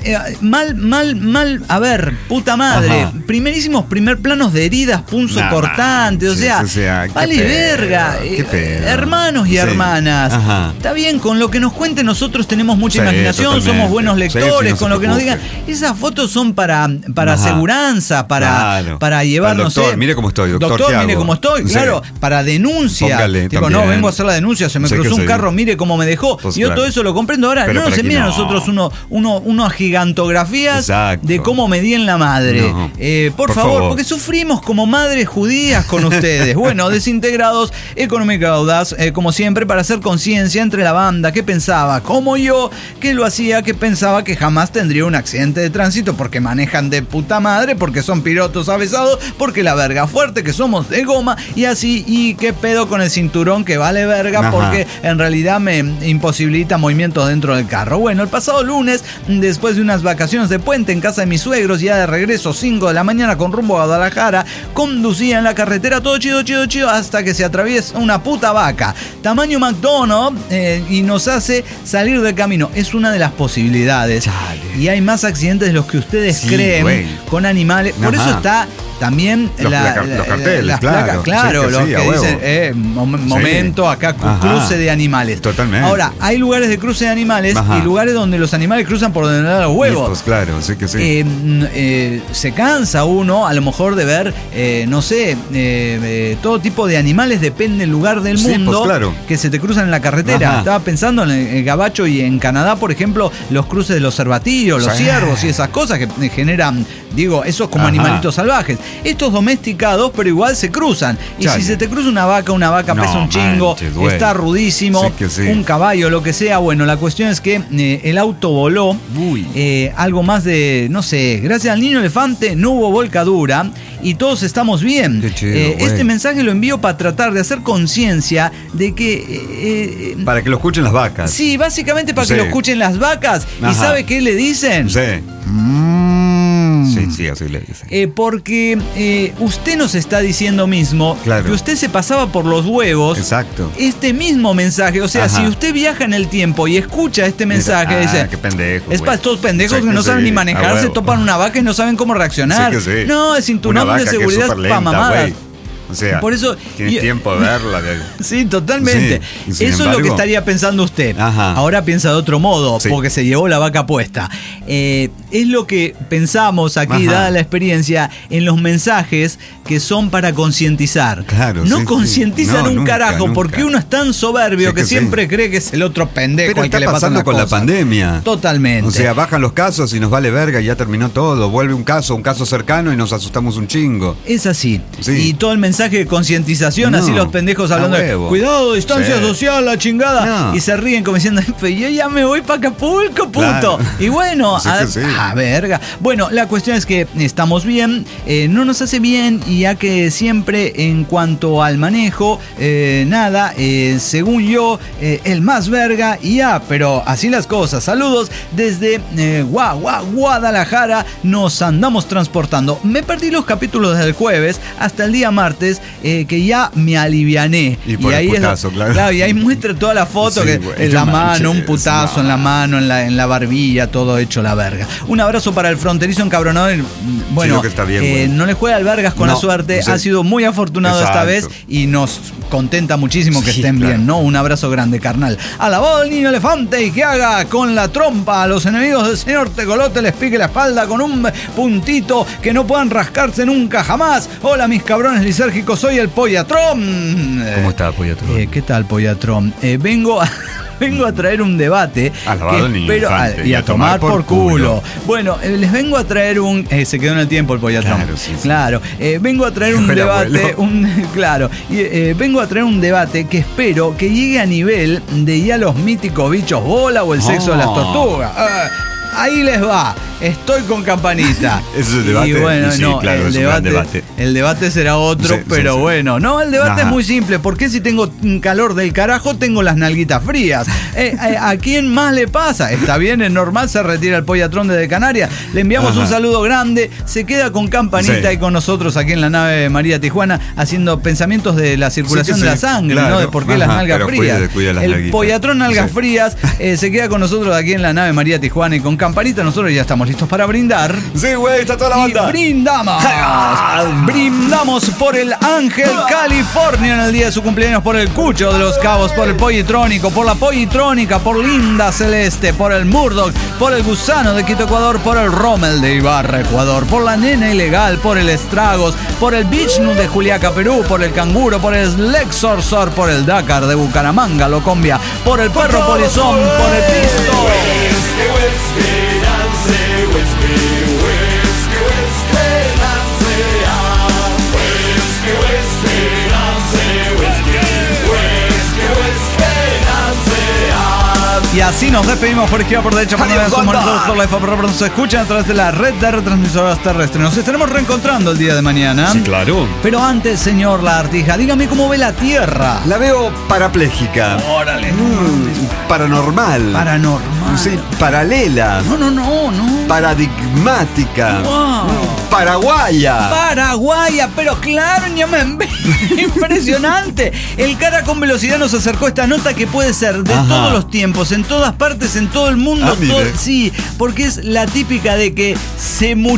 mal, a ver, puta madre. Primer planos de heridas punzocortantes, o sea, vale verga. Hermanos y hermanas. Está bien, con lo que nos cuenten nosotros tenemos mucha imaginación, somos buenos lectores, con lo que nos digan. Esas fotos son para aseguranza, para llevar, no sé. Mire cómo estoy, doctor. Mire cómo estoy, claro, para denuncia. Póngale, digo, no, vengo a hacer la denuncia, se me cruzó un carro, mire cómo me dejó. Pues yo todo eso lo comprendo. Ahora, no se miren nosotros unas gigantografías de cómo me di en la madre. Por favor, porque sufrimos como madres judías con ustedes. Bueno, desintegrados, económica audaz, como siempre, para hacer conciencia entre la banda que pensaba, como yo, que lo hacía, que pensaba que jamás tendría un accidente de tránsito porque manejan de puta madre, porque son pilotos avesados, porque la verga fuerte, que somos de goma, y así, y qué pedo con el cinturón que vale verga, porque en realidad me imposibilita movimientos dentro del carro. Bueno, el pasado lunes, después de unas vacaciones de puente en casa de mis suegros, ya de regreso 5 de la mañana con rumbo a Guadalajara, conducía en la carretera todo chido, hasta que se atraviesa una puta vaca, tamaño McDonald's, y nos hace salir del camino. Es una de las posibilidades. Y hay más accidentes de los que ustedes creen con animales. Por eso está también los carteles, las placas, claro, sí, lo que dicen momento, acá cruce de animales. Totalmente. Ahora, hay lugares de cruce de animales y lugares donde los animales cruzan por donde dan los huevos. Pues claro, sí que sí. Se cansa uno a lo mejor de ver, no sé, todo tipo de animales, depende del lugar del mundo, pues claro, que se te cruzan en la carretera. Estaba pensando en el gabacho y en Canadá, por ejemplo, los cruces de los cervatillos, los ciervos y esas cosas que generan, digo, esos como animalitos salvajes. Estos domesticados, pero igual se cruzan. Y si se te cruza una vaca pesa un chingo, está rudísimo, un caballo, lo que sea. Bueno, la cuestión es que el auto voló. Algo más de, no sé, gracias al niño elefante no hubo volcadura y todos estamos bien. Qué chido, este mensaje lo envío para tratar de hacer conciencia de que... para que lo escuchen las vacas. Sí, básicamente para que lo escuchen las vacas. ¿Y sabe qué le dicen? Sí. Sí, así le dicen. Porque usted nos está diciendo mismo que usted se pasaba por los huevos. Exacto. Este mismo mensaje, o sea, si usted viaja en el tiempo y escucha este mensaje, dice, qué pendejo. Es para estos pendejos que no saben ni manejar, se topan una vaca y no saben cómo reaccionar. No, el cinturón de seguridad es para mamadas. O sea, por eso, tiene tiempo de verla. Sí, totalmente. Eso es lo que estaría pensando usted. Ahora piensa de otro modo, porque se llevó la vaca puesta. Es lo que pensamos aquí, dada la experiencia, en los mensajes que son para concientizar. Claro, no concientizan un carajo, porque uno es tan soberbio que siempre cree que es el otro pendejo. Pero al que está le pasan pasando con cosas. la pandemia. Totalmente. O sea, bajan los casos y nos vale verga y ya terminó todo. Vuelve un caso cercano y nos asustamos un chingo. Es así. Y todo el mensaje de concientización, así los pendejos hablando de cuidado, distancia social, la chingada, y se ríen como diciendo, yo ya me voy para Acapulco, puto. Y bueno, verga. Bueno, la cuestión es que estamos bien, no nos hace bien, y ya que siempre en cuanto al manejo, nada, según yo, el más verga, y pero así las cosas. Saludos desde Guadalajara, nos andamos transportando. Me perdí los capítulos del jueves hasta el día martes, que ya me aliviané. Y por ahí el putazo, claro. Y ahí muestra toda la foto, que en la mano, un putazo en la mano, en la barbilla, todo hecho la verga. Un abrazo para el fronterizo encabronado. Bueno, que está bien, no le juega al vergas con la suerte, ha sido muy afortunado esta vez y nos contenta muchísimo que estén bien, ¿no? Un abrazo grande, carnal. Alabado el niño elefante, y que haga con la trompa a los enemigos del señor Tecolote, les pique la espalda con un puntito que no puedan rascarse nunca jamás. Hola, mis cabrones lisérgicos, soy el Pollatrón. ¿Cómo está, Pollatrón? ¿Qué tal, Pollatrón? Vengo a traer un debate y a tomar por culo. Bueno, les vengo a traer se quedó en el tiempo el Pollatrón. Claro, vengo a traer un debate, vengo a traer un debate que espero que llegue a nivel de ya los míticos bichos bola o el sexo de las tortugas. Ahí les va. Estoy con campanita. ¿Eso es el debate? Y bueno, sí, claro, el debate será otro, pero bueno. No, el debate es muy simple. ¿Por qué si tengo un calor del carajo tengo las nalguitas frías? ¿A quién más le pasa? Está bien, es normal, se retira el Pollatrón desde Canarias. Le enviamos un saludo grande. Se queda con campanita y con nosotros aquí en la nave María Tijuana haciendo pensamientos de la circulación de la sangre, ¿no? De por qué las nalgas frías. El Pollatrón nalgas frías se queda con nosotros aquí en la nave María Tijuana y con campanita nosotros ya estamos listos para brindar. Sí, güey, está toda la banda. Brindamos por el Ángel California en el día de su cumpleaños, por el Cucho de los Cabos, por el Pollitrónico, por la Pollitrónica, por Linda Celeste, por el Murdoch, por el Gusano de Quito, Ecuador, por el Rommel de Ibarra, Ecuador, por la Nena Ilegal, por el Estragos, por el Bichnu de Juliaca, Perú, por el Canguro, por el Lexorsor, por el Dakar de Bucaramanga, Locombia, por el Perro Polizón, por el Pisto. Y así nos despedimos por izquierda, por derecha, por derecha, por nos escuchan a través de la red de retransmisoras terrestres. Nos estaremos reencontrando el día de mañana. Sí, claro. Pero antes, señor Lagartija, dígame cómo ve la Tierra. La veo parapléjica. Órale. Paranormal. Sí, paralela. No. Paradigmática. Wow. Paraguaya, pero claro, impresionante. El cara con velocidad nos acercó esta nota que puede ser de todos los tiempos, en todas partes, en todo el mundo. Sí, porque es la típica de que se murió.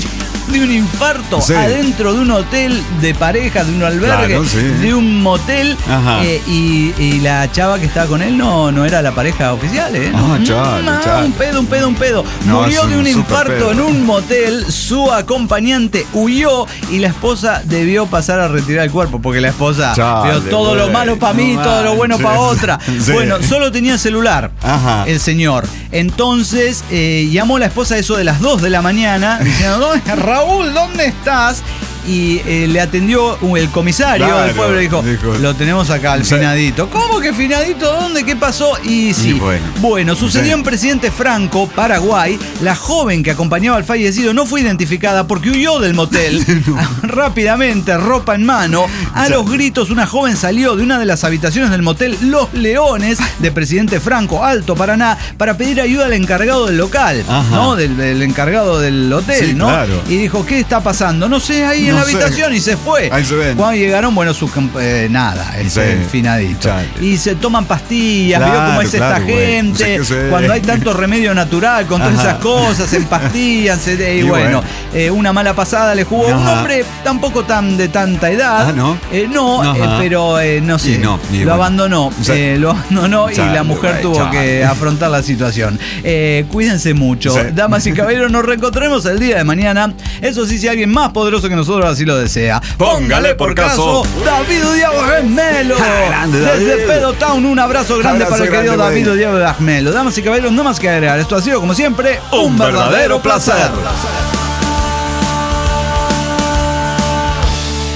de un infarto adentro de un hotel de pareja, de un albergue, de un motel. Y la chava que estaba con él no era la pareja oficial, ¿eh? Un pedo. Murió de un infarto en un motel, su acompañante huyó y la esposa debió pasar a retirar el cuerpo, porque la esposa vio todo lo malo para mí, todo lo bueno para otra. Bueno, solo tenía celular el señor. Entonces llamó la esposa a eso de las 2 de la mañana diciendo: Raúl, ¿dónde estás? Y le atendió el comisario del pueblo y dijo: lo tenemos acá, al finadito. ¿Cómo que finadito? ¿Dónde? ¿Qué pasó? Y sí. Bueno, sucedió en Presidente Franco, Paraguay. La joven que acompañaba al fallecido no fue identificada porque huyó del motel. Rápidamente, ropa en mano. A los gritos, una joven salió de una de las habitaciones del motel Los Leones de Presidente Franco, Alto Paraná, para pedir ayuda al encargado del local, ¿no? Del encargado del hotel, ¿no? Claro. Y dijo: ¿qué está pasando? No sé, ahí en la habitación, y se fue. Ahí se ven. Cuando llegaron, bueno, el finadito. Y se toman pastillas, vio cómo es esta gente. Cuando hay tanto remedio natural con todas esas cosas, se empastillan, una mala pasada le jugó. Un hombre tampoco de tanta edad. Pero no sé. Lo abandonó. Y la mujer tuvo que afrontar la situación. Cuídense mucho. Damas y caballeros, nos reencontraremos el día de mañana. Eso sí, si alguien más poderoso que nosotros así lo desea. Póngale por caso David Diego Gemelo. Desde Pedo Town, un abrazo grande para el querido David Diego Gemelo. Damas y caballeros, no más que agregar. Esto ha sido, como siempre, un verdadero placer.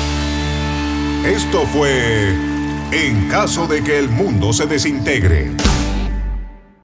Esto fue En caso de que el mundo se desintegre.